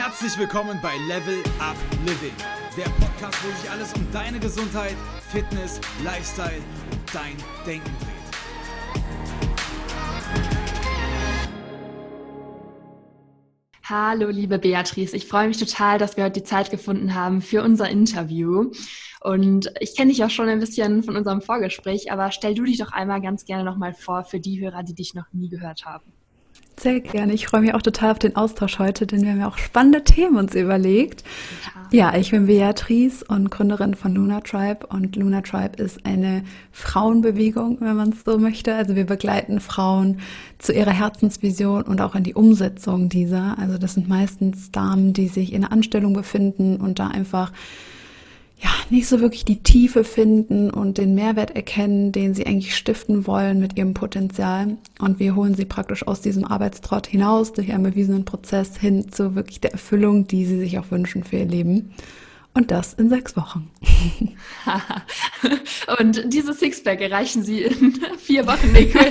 Herzlich willkommen bei Level Up Living, der Podcast, wo sich alles um deine Gesundheit, Fitness, Lifestyle und dein Denken dreht. Hallo, liebe Beatrice. Ich freue mich total, dass wir heute die Zeit gefunden haben für unser Interview. Und ich kenne dich auch schon ein bisschen von unserem Vorgespräch, aber stell du dich doch einmal ganz gerne nochmal vor für die Hörer, die dich noch nie gehört haben. Sehr gerne. Ich freue mich auch total auf den Austausch heute, denn wir haben ja auch spannende Themen uns überlegt. Ja, ich bin Beatrice und Gründerin von Luna Tribe, und Luna Tribe ist eine Frauenbewegung, wenn man es so möchte. Also wir begleiten Frauen zu ihrer Herzensvision und auch in die Umsetzung dieser. Also das sind meistens Damen, die sich in einer Anstellung befinden und da einfach nicht so wirklich die Tiefe finden und den Mehrwert erkennen, den sie eigentlich stiften wollen mit ihrem Potenzial. Und wir holen sie praktisch aus diesem Arbeitstrott hinaus durch einen bewiesenen Prozess hin zu wirklich der Erfüllung, die sie sich auch wünschen für ihr Leben. Und das in 6 Wochen. Und dieses Sixpack erreichen Sie in 4 Wochen. Nee, cool.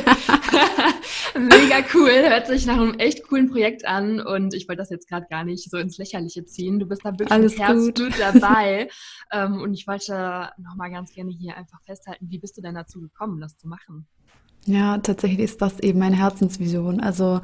Mega cool. Hört sich nach einem echt coolen Projekt an. Und ich wollte das jetzt gerade gar nicht so ins Lächerliche ziehen. Du bist da wirklich mit Herzblut dabei. Und ich wollte nochmal ganz gerne hier einfach festhalten, wie bist du denn dazu gekommen, das zu machen? Ja, tatsächlich ist das eben meine Herzensvision. Also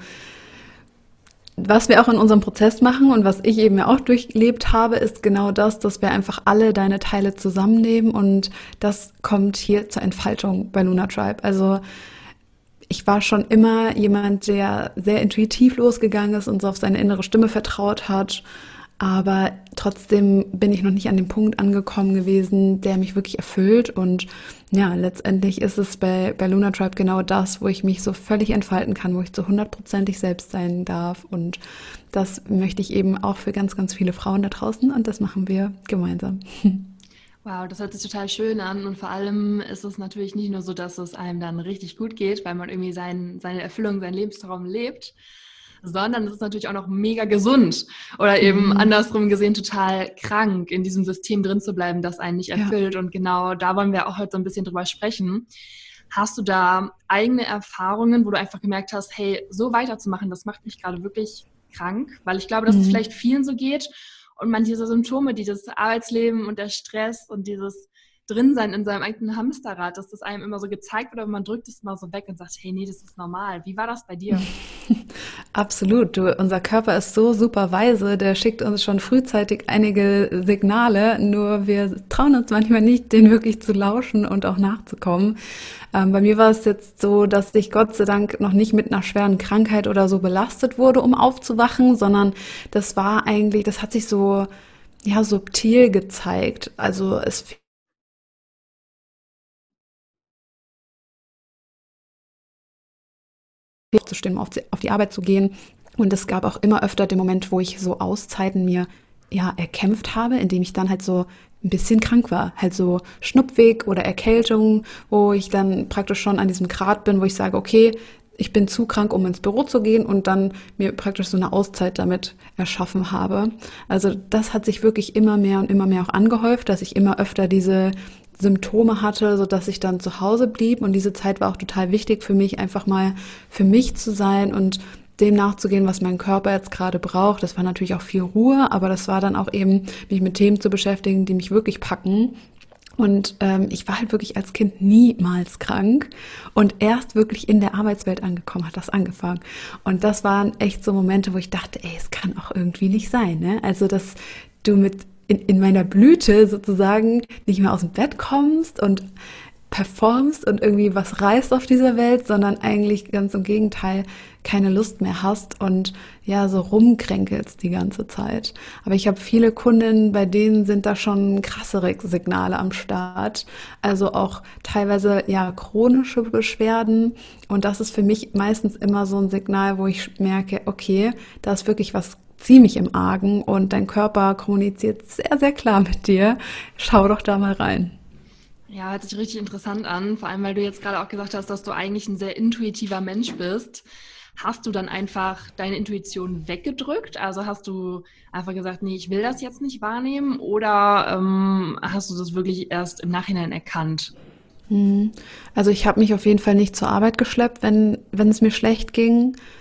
was wir auch in unserem Prozess machen und was ich eben ja auch durchlebt habe, ist genau das, dass wir einfach alle deine Teile zusammennehmen, und das kommt hier zur Entfaltung bei Luna Tribe. Also ich war schon immer jemand, der sehr intuitiv losgegangen ist und so auf seine innere Stimme vertraut hat, aber trotzdem bin ich noch nicht an dem Punkt angekommen gewesen, der mich wirklich erfüllt. Und ja, letztendlich ist es bei Luna Tribe genau das, wo ich mich so völlig entfalten kann, wo ich zu 100%ig selbst sein darf. Und das möchte ich eben auch für ganz, ganz viele Frauen da draußen, und das machen wir gemeinsam. Wow, das hört sich total schön an, und vor allem ist es natürlich nicht nur so, dass es einem dann richtig gut geht, weil man irgendwie seine Erfüllung, seinen Lebenstraum lebt, sondern es ist natürlich auch noch mega gesund oder eben andersrum gesehen total krank, in diesem System drin zu bleiben, das einen nicht erfüllt. Ja. Und genau da wollen wir auch heute so ein bisschen drüber sprechen. Hast du da eigene Erfahrungen, wo du einfach gemerkt hast, hey, so weiterzumachen, das macht mich gerade wirklich krank? Weil ich glaube, dass es vielleicht vielen so geht und man diese Symptome, dieses Arbeitsleben und der Stress und dieses Drinsein in seinem eigenen Hamsterrad, dass das einem immer so gezeigt wird, aber man drückt es mal so weg und sagt, hey, nee, das ist normal. Wie war das bei dir? Absolut. Unser Körper ist so super weise, der schickt uns schon frühzeitig einige Signale, nur wir trauen uns manchmal nicht, denen wirklich zu lauschen und auch nachzukommen. Bei mir war es jetzt so, dass ich Gott sei Dank noch nicht mit einer schweren Krankheit oder so belastet wurde, um aufzuwachen, sondern das hat sich so subtil gezeigt. Also es aufzustehen, auf die Arbeit zu gehen. Und es gab auch immer öfter den Moment, wo ich so Auszeiten mir erkämpft habe, indem ich dann halt so ein bisschen krank war. Halt so Schnupfweg oder Erkältung, wo ich dann praktisch schon an diesem Grad bin, wo ich sage, okay, ich bin zu krank, um ins Büro zu gehen, und dann mir praktisch so eine Auszeit damit erschaffen habe. Also das hat sich wirklich immer mehr und immer mehr auch angehäuft, dass ich immer öfter diese Symptome hatte, sodass ich dann zu Hause blieb, und diese Zeit war auch total wichtig für mich, einfach mal für mich zu sein und dem nachzugehen, was mein Körper jetzt gerade braucht. Das war natürlich auch viel Ruhe, aber das war dann auch eben, mich mit Themen zu beschäftigen, die mich wirklich packen. Und ich war halt wirklich als Kind niemals krank, und erst wirklich in der Arbeitswelt angekommen hat das angefangen. Und das waren echt so Momente, wo ich dachte, es kann auch irgendwie nicht sein, ne? Also, dass du in meiner Blüte sozusagen nicht mehr aus dem Bett kommst und performst und irgendwie was reißt auf dieser Welt, sondern eigentlich ganz im Gegenteil keine Lust mehr hast und so rumkränkelst die ganze Zeit. Aber ich habe viele Kundinnen, bei denen sind da schon krassere Signale am Start, also auch teilweise chronische Beschwerden, und das ist für mich meistens immer so ein Signal, wo ich merke, okay, da ist wirklich was ziemlich im Argen und dein Körper kommuniziert sehr, sehr klar mit dir. Schau doch da mal rein. Ja, hört sich richtig interessant an, vor allem, weil du jetzt gerade auch gesagt hast, dass du eigentlich ein sehr intuitiver Mensch bist. Hast du dann einfach deine Intuition weggedrückt? Also hast du einfach gesagt, nee, ich will das jetzt nicht wahrnehmen, oder hast du das wirklich erst im Nachhinein erkannt? Also ich habe mich auf jeden Fall nicht zur Arbeit geschleppt, wenn es mir schlecht ging.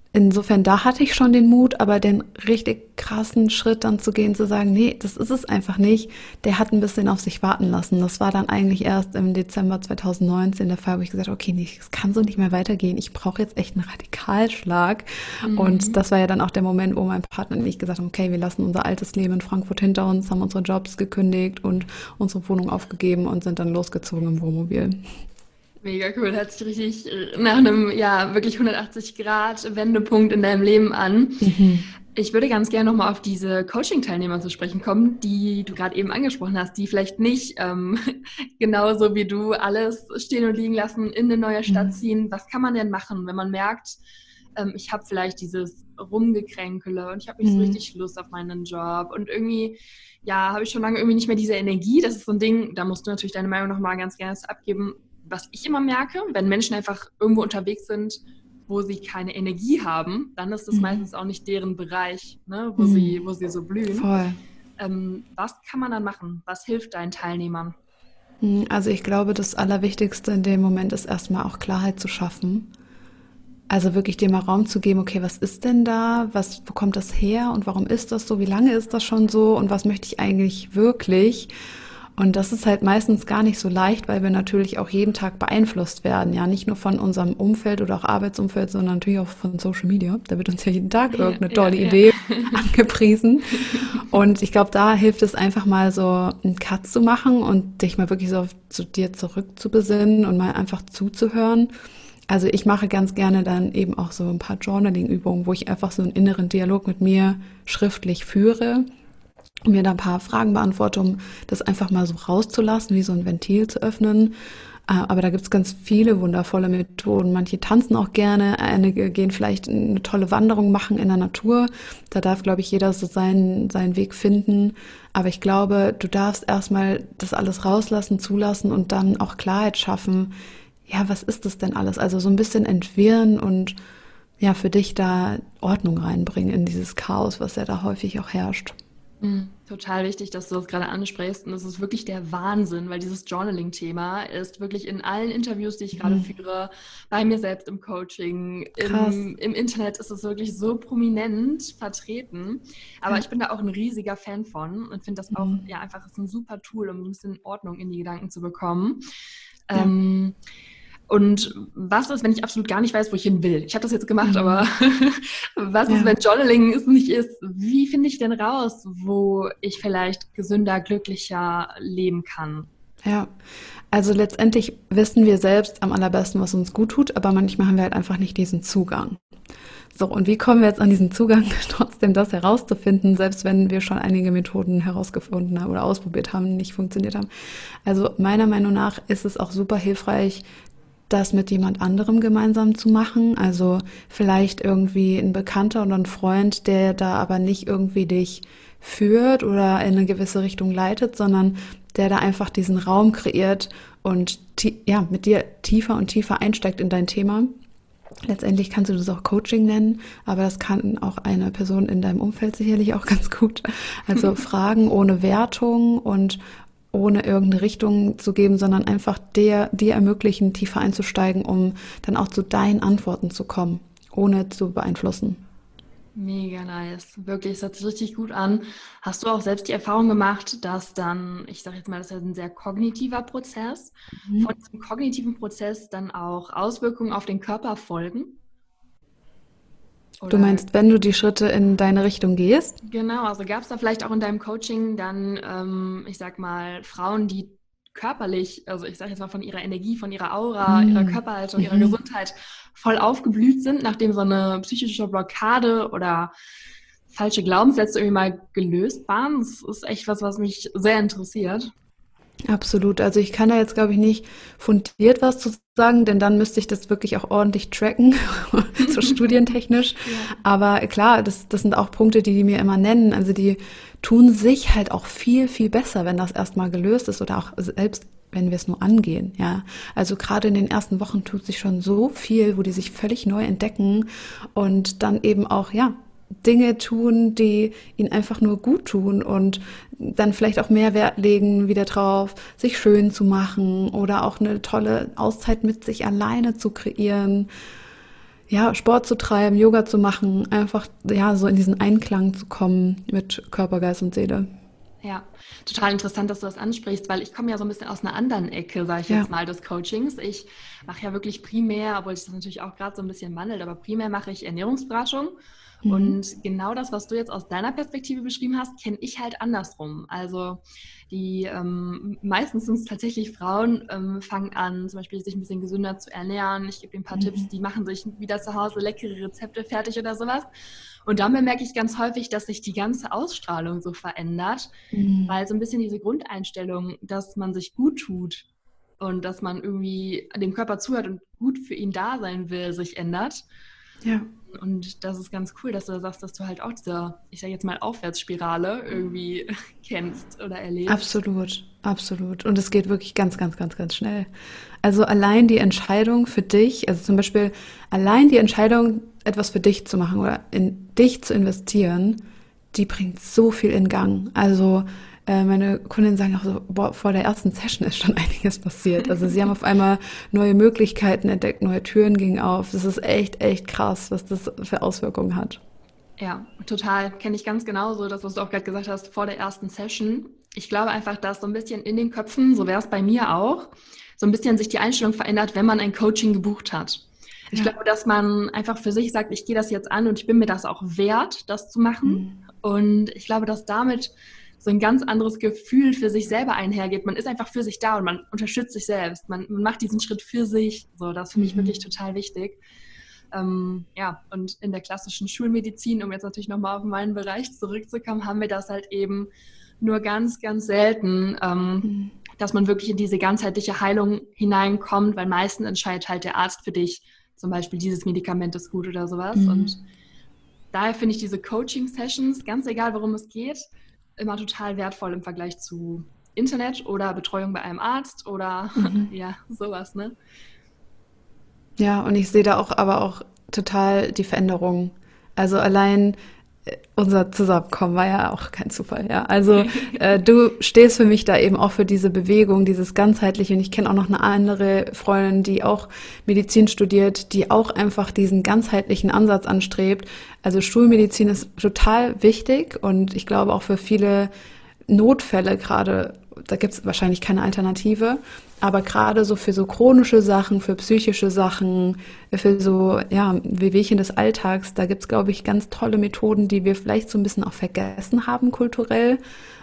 insofern, da hatte ich schon den Mut, aber den richtig krassen Schritt dann zu gehen, zu sagen, nee, das ist es einfach nicht, der hat ein bisschen auf sich warten lassen. Das war dann eigentlich erst im Dezember 2019 der Fall, wo ich gesagt habe, okay, nee, es kann so nicht mehr weitergehen. Ich brauche jetzt echt einen Radikalschlag. Und das war ja dann auch der Moment, wo mein Partner und ich gesagt haben, okay, wir lassen unser altes Leben in Frankfurt hinter uns, haben unsere Jobs gekündigt und unsere Wohnung aufgegeben und sind dann losgezogen im Wohnmobil. Mega cool, hört sich richtig nach einem, ja, wirklich 180-Grad-Wendepunkt in deinem Leben an. Ich würde ganz gerne nochmal auf diese Coaching-Teilnehmer zu sprechen kommen, die du gerade eben angesprochen hast, die vielleicht nicht genauso wie du alles stehen und liegen lassen, in eine neue Stadt ziehen. Was kann man denn machen, wenn man merkt, ich habe vielleicht dieses Rumgekränkele und ich habe nicht so richtig Lust auf meinen Job und irgendwie, ja, habe ich schon lange irgendwie nicht mehr diese Energie. Das ist so ein Ding, da musst du natürlich deine Meinung nochmal ganz gerne abgeben. Was ich immer merke, wenn Menschen einfach irgendwo unterwegs sind, wo sie keine Energie haben, dann ist das meistens auch nicht deren Bereich, ne, wo sie so blühen. Voll. Was kann man dann machen? Was hilft deinen Teilnehmern? Also ich glaube, das Allerwichtigste in dem Moment ist erstmal auch Klarheit zu schaffen. Also wirklich dir mal Raum zu geben, okay, was ist denn da? Wo kommt das her? Und warum ist das so? Wie lange ist das schon so? Und was möchte ich eigentlich wirklich? Und das ist halt meistens gar nicht so leicht, weil wir natürlich auch jeden Tag beeinflusst werden. Ja, nicht nur von unserem Umfeld oder auch Arbeitsumfeld, sondern natürlich auch von Social Media. Da wird uns ja jeden Tag irgendeine tolle Idee angepriesen. Und ich glaube, da hilft es einfach mal so einen Cut zu machen und dich mal wirklich so zu dir zurückzubesinnen und mal einfach zuzuhören. Also ich mache ganz gerne dann eben auch so ein paar Journaling-Übungen, wo ich einfach so einen inneren Dialog mit mir schriftlich führe und mir da ein paar Fragen beantworte, um das einfach mal so rauszulassen, wie so ein Ventil zu öffnen. Aber da gibt's ganz viele wundervolle Methoden. Manche tanzen auch gerne, einige gehen vielleicht eine tolle Wanderung machen in der Natur. Da darf, glaube ich, jeder so seinen Weg finden. Aber ich glaube, du darfst erstmal das alles rauslassen, zulassen und dann auch Klarheit schaffen. Ja, was ist das denn alles? Also so ein bisschen entwirren und ja, für dich da Ordnung reinbringen in dieses Chaos, was ja da häufig auch herrscht. Total wichtig, dass du das gerade ansprichst. Und das ist wirklich der Wahnsinn, weil dieses Journaling-Thema ist wirklich in allen Interviews, die ich gerade führe, bei mir selbst im Coaching, im Internet ist es wirklich so prominent vertreten. Aber ich bin da auch ein riesiger Fan von und finde das auch, ja, einfach ist ein super Tool, um ein bisschen Ordnung in die Gedanken zu bekommen. Ja. Und was ist, wenn ich absolut gar nicht weiß, wo ich hin will? Ich habe das jetzt gemacht, aber was ist, wenn Journaling es nicht ist? Wie finde ich denn raus, wo ich vielleicht gesünder, glücklicher leben kann? Ja, also letztendlich wissen wir selbst am allerbesten, was uns gut tut, aber manchmal haben wir halt einfach nicht diesen Zugang. So, und wie kommen wir jetzt an diesen Zugang, trotzdem das herauszufinden, selbst wenn wir schon einige Methoden herausgefunden haben oder ausprobiert haben, nicht funktioniert haben? Also meiner Meinung nach ist es auch super hilfreich, das mit jemand anderem gemeinsam zu machen. Also vielleicht irgendwie ein Bekannter oder ein Freund, der da aber nicht irgendwie dich führt oder in eine gewisse Richtung leitet, sondern der da einfach diesen Raum kreiert und mit dir tiefer und tiefer einsteigt in dein Thema. Letztendlich kannst du das auch Coaching nennen, aber das kann auch eine Person in deinem Umfeld sicherlich auch ganz gut. Also Fragen ohne Wertung und ohne irgendeine Richtung zu geben, sondern einfach dir ermöglichen, tiefer einzusteigen, um dann auch zu deinen Antworten zu kommen, ohne zu beeinflussen. Mega nice. Wirklich, es hört sich richtig gut an. Hast du auch selbst die Erfahrung gemacht, dass dann, ich sage jetzt mal, das ist ein sehr kognitiver Prozess, von diesem kognitiven Prozess dann auch Auswirkungen auf den Körper folgen? Oder? Du meinst, wenn du die Schritte in deine Richtung gehst? Genau, also gab es da vielleicht auch in deinem Coaching dann, ich sag mal, Frauen, die körperlich, also ich sage jetzt mal von ihrer Energie, von ihrer Aura, ihrer Körperhaltung, ihrer Gesundheit voll aufgeblüht sind, nachdem so eine psychische Blockade oder falsche Glaubenssätze irgendwie mal gelöst waren? Das ist echt was mich sehr interessiert. Absolut. Also ich kann da jetzt, glaube ich, nicht fundiert was zu sagen, denn dann müsste ich das wirklich auch ordentlich tracken, so studientechnisch. Ja. Aber klar, das sind auch Punkte, die mir immer nennen. Also die tun sich halt auch viel, viel besser, wenn das erstmal gelöst ist oder auch selbst, wenn wir es nur angehen. Ja, also gerade in den ersten Wochen tut sich schon so viel, wo die sich völlig neu entdecken und dann eben auch, Dinge tun, die ihnen einfach nur gut tun und dann vielleicht auch mehr Wert legen wieder drauf, sich schön zu machen oder auch eine tolle Auszeit mit sich alleine zu kreieren. ja, Sport zu treiben, Yoga zu machen, einfach ja so in diesen Einklang zu kommen mit Körper, Geist und Seele. Ja, total interessant, dass du das ansprichst, weil ich komme ja so ein bisschen aus einer anderen Ecke, sage ich Ja. jetzt mal, des Coachings. Ich mache ja wirklich primär, obwohl sich das natürlich auch gerade so ein bisschen wandelt, aber primär mache ich Ernährungsberatung. Mhm. Und genau das, was du jetzt aus deiner Perspektive beschrieben hast, kenne ich halt andersrum. Also die meistens sind es tatsächlich Frauen, fangen an, zum Beispiel sich ein bisschen gesünder zu ernähren. Ich gebe ihnen ein paar Tipps, Mhm. die machen sich wieder zu Hause leckere Rezepte fertig oder sowas. Und dann bemerke ich ganz häufig, dass sich die ganze Ausstrahlung so verändert, Mhm. weil so ein bisschen diese Grundeinstellung, dass man sich gut tut und dass man irgendwie dem Körper zuhört und gut für ihn da sein will, sich ändert. Ja. Und das ist ganz cool, dass du sagst, dass du halt auch diese, ich sage jetzt mal, Aufwärtsspirale irgendwie kennst oder erlebst. Absolut, absolut. Und es geht wirklich ganz, ganz, ganz, ganz schnell. Also allein die Entscheidung für dich, also zum Beispiel allein die Entscheidung, etwas für dich zu machen oder in dich zu investieren, die bringt so viel in Gang. Also meine Kundinnen sagen auch so, boah, vor der ersten Session ist schon einiges passiert. Also sie haben auf einmal neue Möglichkeiten entdeckt, neue Türen gingen auf. Das ist echt, echt krass, was das für Auswirkungen hat. Ja, total. Kenne ich ganz genauso, das, was du auch gerade gesagt hast, vor der ersten Session. Ich glaube einfach, dass so ein bisschen in den Köpfen, so wäre es bei mir auch, so ein bisschen sich die Einstellung verändert, wenn man ein Coaching gebucht hat. Ich Ja. glaube, dass man einfach für sich sagt, ich gehe das jetzt an und ich bin mir das auch wert, das zu machen. Mhm. Und ich glaube, dass damit so ein ganz anderes Gefühl für sich selber einhergeht. Man ist einfach für sich da und man unterstützt sich selbst. Man macht diesen Schritt für sich. So, das finde ich wirklich Mhm. total wichtig. Ja, und in der klassischen Schulmedizin, um jetzt natürlich nochmal auf meinen Bereich zurückzukommen, haben wir das halt eben nur ganz, ganz selten, Mhm. dass man wirklich in diese ganzheitliche Heilung hineinkommt, weil meistens entscheidet halt der Arzt für dich, zum Beispiel dieses Medikament ist gut oder sowas. Und Mhm. daher finde ich diese Coaching-Sessions, ganz egal worum es geht, immer total wertvoll im Vergleich zu Internet oder Betreuung bei einem Arzt oder Mhm. ja, sowas, ne? Ja, und ich sehe da auch aber auch total die Veränderung. Also allein unser Zusammenkommen war ja auch kein Zufall, ja. Also du stehst für mich da eben auch für diese Bewegung, dieses ganzheitliche. Und ich kenne auch noch eine andere Freundin, die auch Medizin studiert, die auch einfach diesen ganzheitlichen Ansatz anstrebt. Also Schulmedizin ist total wichtig und ich glaube auch für viele Notfälle gerade, da gibt es wahrscheinlich keine Alternative, aber gerade so für so chronische Sachen, für psychische Sachen, für so ja, Wehwehchen des Alltags, da gibt es, glaube ich, ganz tolle Methoden, die wir vielleicht so ein bisschen auch vergessen haben kulturell,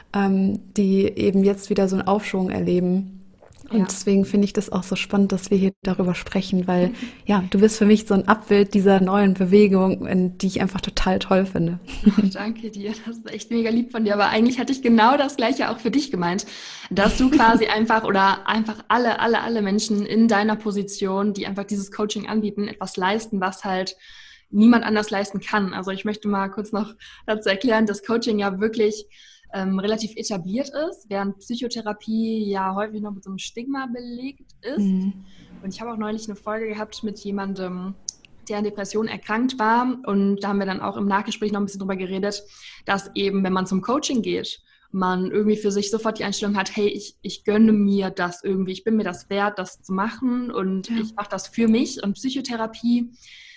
die eben jetzt wieder so einen Aufschwung erleben. Und Ja. deswegen finde ich das auch so spannend, dass wir hier darüber sprechen, weil ja, du bist für mich so ein Abbild dieser neuen Bewegung, die ich einfach total toll finde. Ach, danke dir, das ist echt mega lieb von dir. Aber eigentlich hatte ich genau das Gleiche auch für dich gemeint, dass du quasi einfach oder einfach alle Menschen in deiner Position, die einfach dieses Coaching anbieten, etwas leisten, was halt niemand anders leisten kann. Also ich möchte mal kurz noch dazu erklären, dass Coaching ja wirklich relativ etabliert ist, während Psychotherapie ja häufig noch mit so einem Stigma belegt ist. Mhm. Und ich habe auch neulich eine Folge gehabt mit jemandem, der an Depressionen erkrankt war. Und da haben wir dann auch im Nachgespräch noch ein bisschen drüber geredet, dass eben, wenn man zum Coaching geht, man irgendwie für sich sofort die Einstellung hat, hey, ich gönne mir das irgendwie, ich bin mir das wert, das zu machen und Ja. ich mache das für mich. Und Psychotherapie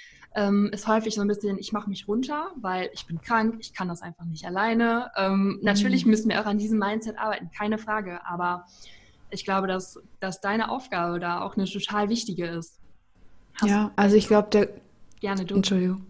ist häufig so ein bisschen, ich mache mich runter, weil ich bin krank, ich kann das einfach nicht alleine. Natürlich müssen wir auch an diesem Mindset arbeiten, keine Frage, aber ich glaube, dass deine Aufgabe da auch eine total wichtige ist. Hast du Ja, also vielleicht ich glaube, der, gerne du? Entschuldigung.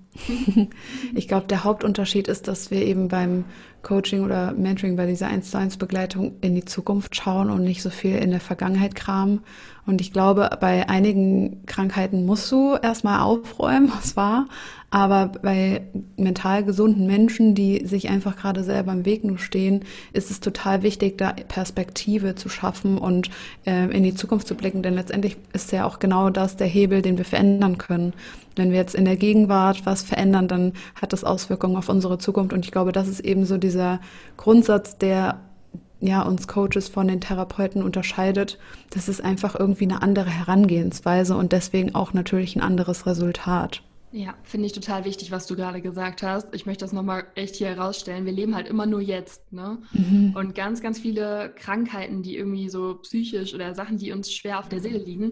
Ich glaube, der Hauptunterschied ist, dass wir eben beim Coaching oder Mentoring bei dieser 1:1 Begleitung in die Zukunft schauen und nicht so viel in der Vergangenheit kramen. Und ich glaube, bei einigen Krankheiten musst du erstmal aufräumen, was war. Aber bei mental gesunden Menschen, die sich einfach gerade selber im Weg nur stehen, ist es total wichtig, da Perspektive zu schaffen und in die Zukunft zu blicken. Denn letztendlich ist ja auch genau das der Hebel, den wir verändern können. Wenn wir jetzt in der Gegenwart was verändern, dann hat das Auswirkungen auf unsere Zukunft. Und ich glaube, das ist eben so dieser Grundsatz, der ja uns Coaches von den Therapeuten unterscheidet. Das ist einfach irgendwie eine andere Herangehensweise und deswegen auch natürlich ein anderes Resultat. Ja, finde ich total wichtig, was du gerade gesagt hast. Ich möchte das nochmal echt hier herausstellen. Wir leben halt immer nur jetzt, ne? Und ganz, ganz viele Krankheiten, die irgendwie so psychisch oder Sachen, die uns schwer auf der Seele liegen,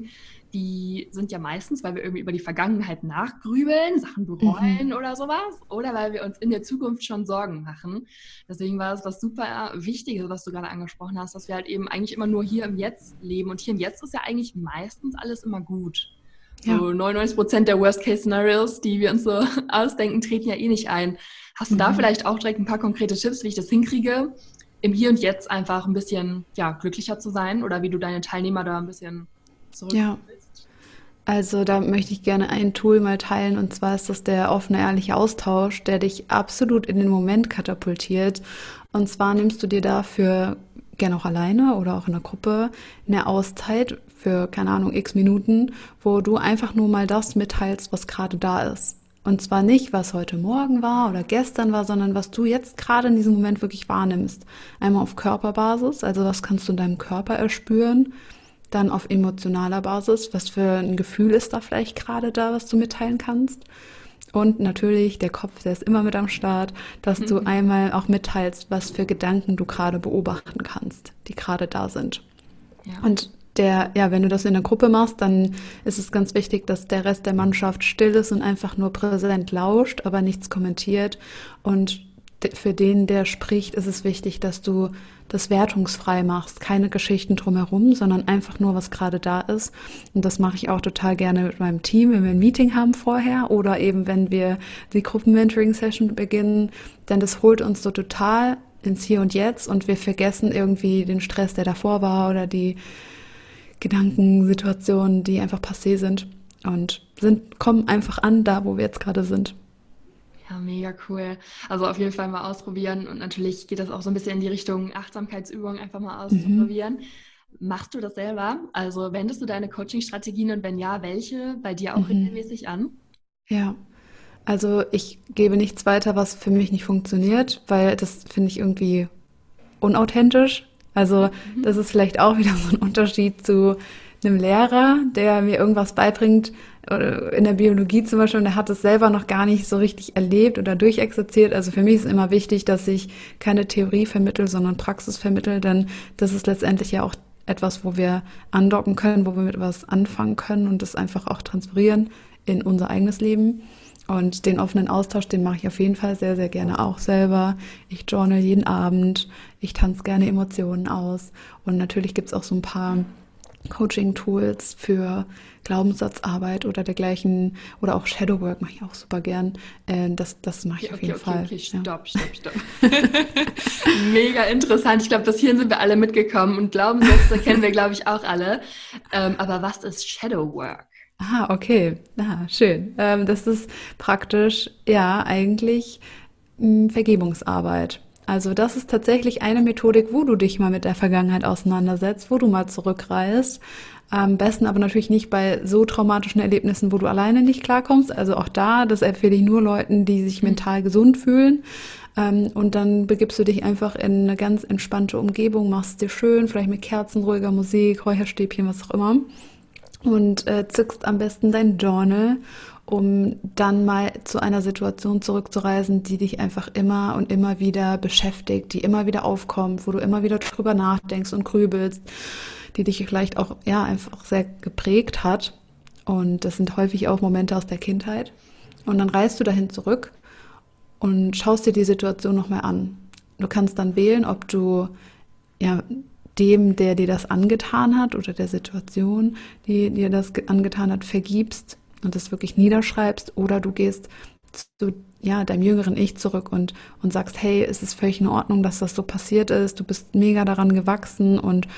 die sind ja meistens, weil wir irgendwie über die Vergangenheit nachgrübeln, Sachen bereuen oder sowas, oder weil wir uns in der Zukunft schon Sorgen machen. Deswegen war es was super Wichtiges, was du gerade angesprochen hast, dass wir halt eben eigentlich immer nur hier im Jetzt leben. Und hier im Jetzt ist ja eigentlich meistens alles immer gut. Ja. So 99% der Worst-Case-Szenarios, die wir uns so ausdenken, treten ja eh nicht ein. Hast du da vielleicht auch direkt ein paar konkrete Tipps, wie ich das hinkriege, im Hier und Jetzt einfach ein bisschen glücklicher zu sein oder wie du deine Teilnehmer da ein bisschen Ja, zurückholst? also da möchte ich gerne ein Tool mal teilen, und zwar ist das der offene, ehrliche Austausch, der dich absolut in den Moment katapultiert. Und zwar nimmst du dir dafür gerne auch alleine oder auch in einer Gruppe eine Auszeit für, keine Ahnung, x Minuten, wo du einfach nur mal das mitteilst, was gerade da ist. Und zwar nicht, was heute Morgen war oder gestern war, sondern was du jetzt gerade in diesem Moment wirklich wahrnimmst. Einmal auf Körperbasis, also was kannst du in deinem Körper erspüren, dann auf emotionaler Basis, was für ein Gefühl ist da vielleicht gerade da, was du mitteilen kannst. Und natürlich der Kopf, der ist immer mit am Start, dass du einmal auch mitteilst, was für Gedanken du gerade beobachten kannst, die gerade da sind. Ja. Und wenn du das in der Gruppe machst, dann ist es ganz wichtig, dass der Rest der Mannschaft still ist und einfach nur präsent lauscht, aber nichts kommentiert. Und für den, der spricht, ist es wichtig, dass du das wertungsfrei machst. Keine Geschichten drumherum, sondern einfach nur, was gerade da ist. Und das mache ich auch total gerne mit meinem Team, wenn wir ein Meeting haben vorher oder eben, wenn wir die Gruppen-Mentoring-Session beginnen. Denn das holt uns so total ins Hier und Jetzt und wir vergessen irgendwie den Stress, der davor war oder die Gedankensituationen, die einfach passé sind und kommen einfach an, da wo wir jetzt gerade sind. Ja, mega cool. Also auf jeden Fall mal ausprobieren und natürlich geht das auch so ein bisschen in die Richtung Achtsamkeitsübungen einfach mal auszuprobieren. Machst du das selber? Also wendest du deine Coaching-Strategien und wenn ja, welche bei dir auch regelmäßig an? Ja, also ich gebe nichts weiter, was für mich nicht funktioniert, weil das finde ich irgendwie unauthentisch. Also das ist vielleicht auch wieder so ein Unterschied zu einem Lehrer, der mir irgendwas beibringt, oder in der Biologie zum Beispiel, und der hat es selber noch gar nicht so richtig erlebt oder durchexerziert. Also für mich ist immer wichtig, dass ich keine Theorie vermittle, sondern Praxis vermittle, denn das ist letztendlich ja auch etwas, wo wir andocken können, wo wir mit was anfangen können und das einfach auch transferieren in unser eigenes Leben. Und den offenen Austausch, den mache ich auf jeden Fall sehr, sehr gerne auch selber. Ich journal jeden Abend, ich tanze gerne Emotionen aus. Und natürlich gibt es auch so ein paar Coaching-Tools für Glaubenssatzarbeit oder dergleichen. Oder auch Shadowwork mache ich auch super gern. Das mache ich auf jeden Fall. Okay, stopp. Mega interessant. Ich glaube, bis hierhin sind wir alle mitgekommen und Glaubenssätze kennen wir, glaube ich, auch alle. Aber was ist Shadowwork? Ah, okay. Schön. Das ist praktisch, ja, eigentlich Vergebungsarbeit. Also das ist tatsächlich eine Methodik, wo du dich mal mit der Vergangenheit auseinandersetzt, wo du mal zurückreist. Am besten aber natürlich nicht bei so traumatischen Erlebnissen, wo du alleine nicht klarkommst. Also auch das empfehle ich nur Leuten, die sich mental gesund fühlen. Und dann begibst du dich einfach in eine ganz entspannte Umgebung, machst es dir schön, vielleicht mit Kerzen, ruhiger Musik, Räucherstäbchen, was auch immer. Und zückst am besten dein Journal, um dann mal zu einer Situation zurückzureisen, die dich einfach immer und immer wieder beschäftigt, die immer wieder aufkommt, wo du immer wieder drüber nachdenkst und grübelst, die dich vielleicht auch einfach sehr geprägt hat. Und das sind häufig auch Momente aus der Kindheit. Und dann reist du dahin zurück und schaust dir die Situation nochmal an. Du kannst dann wählen, ob du dem, der dir das angetan hat oder der Situation, die dir das angetan hat, vergibst und das wirklich niederschreibst, oder du gehst zu deinem jüngeren Ich zurück und sagst, hey, es ist völlig in Ordnung, dass das so passiert ist, du bist mega daran gewachsen und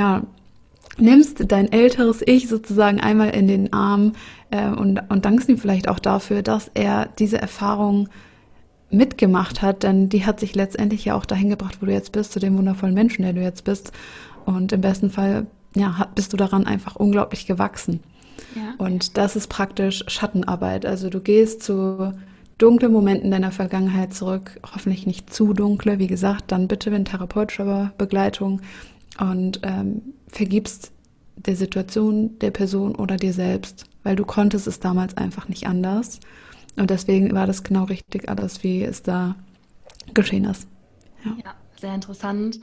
nimmst dein älteres Ich sozusagen einmal in den Arm und dankst ihm vielleicht auch dafür, dass er diese Erfahrung mitgemacht hat, denn die hat sich letztendlich ja auch dahin gebracht, wo du jetzt bist, zu dem wundervollen Menschen, der du jetzt bist. Und im besten Fall bist du daran einfach unglaublich gewachsen. Ja. Und das ist praktisch Schattenarbeit. Also du gehst zu dunklen Momenten deiner Vergangenheit zurück, hoffentlich nicht zu dunkle, wie gesagt, dann bitte mit therapeutischer Begleitung und vergibst der Situation, der Person oder dir selbst, weil du konntest es damals einfach nicht anders. Und deswegen war das genau richtig alles, wie es da geschehen ist. Ja, sehr interessant.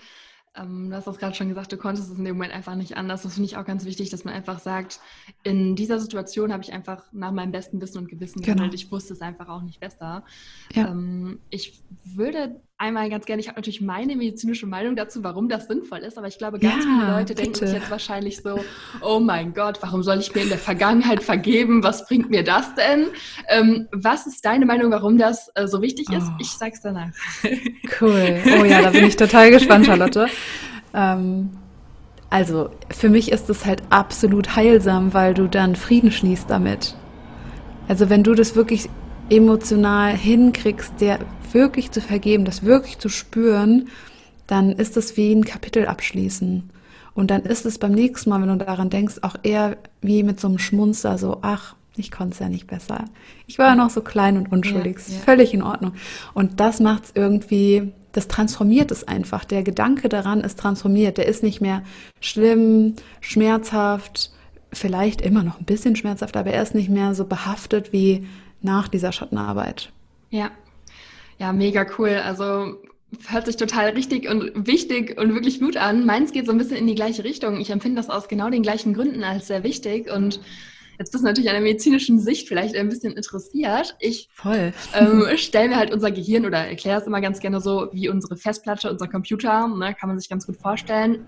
Du hast das gerade schon gesagt, du konntest es in dem Moment einfach nicht anders. Das finde ich auch ganz wichtig, dass man einfach sagt, in dieser Situation habe ich einfach nach meinem besten Wissen und Gewissen gehandelt. Genau. Ich wusste es einfach auch nicht besser. Ja. Ich würde einmal ganz gerne, ich habe natürlich meine medizinische Meinung dazu, warum das sinnvoll ist, aber ich glaube, ganz viele Ja, Leute denken sich bitte. jetzt wahrscheinlich so, oh mein Gott, warum soll ich mir in der Vergangenheit vergeben? Was bringt mir das denn? Was ist deine Meinung, warum das so wichtig ist? Ich Oh, sag's danach. cool. Oh ja, da bin ich total gespannt, Charlotte. Ähm, also, für mich ist es halt absolut heilsam, weil du dann Frieden schließt damit. Also, wenn du das wirklich emotional hinkriegst, dir wirklich zu vergeben, das wirklich zu spüren, dann ist es wie ein Kapitel abschließen. Und dann ist es beim nächsten Mal, wenn du daran denkst, auch eher wie mit so einem Schmunzer, so, ach, ich konnte es ja nicht besser. Ich war ja noch so klein und Ja, unschuldig, ist ja. völlig in Ordnung. Und das macht es irgendwie, das transformiert es einfach. Der Gedanke daran ist transformiert. Der ist nicht mehr schlimm, schmerzhaft, vielleicht immer noch ein bisschen schmerzhaft, aber er ist nicht mehr so behaftet wie nach dieser Schattenarbeit. Ja, ja, mega cool. Also hört sich total richtig und wichtig und wirklich gut an. Meins geht so ein bisschen in die gleiche Richtung. Ich empfinde das aus genau den gleichen Gründen als sehr wichtig. Und jetzt bist du natürlich an der medizinischen Sicht vielleicht ein bisschen interessiert. Ich Voll. stelle mir halt unser Gehirn oder erkläre es immer ganz gerne so wie unsere Festplatte, unser Computer, ne, kann man sich ganz gut vorstellen.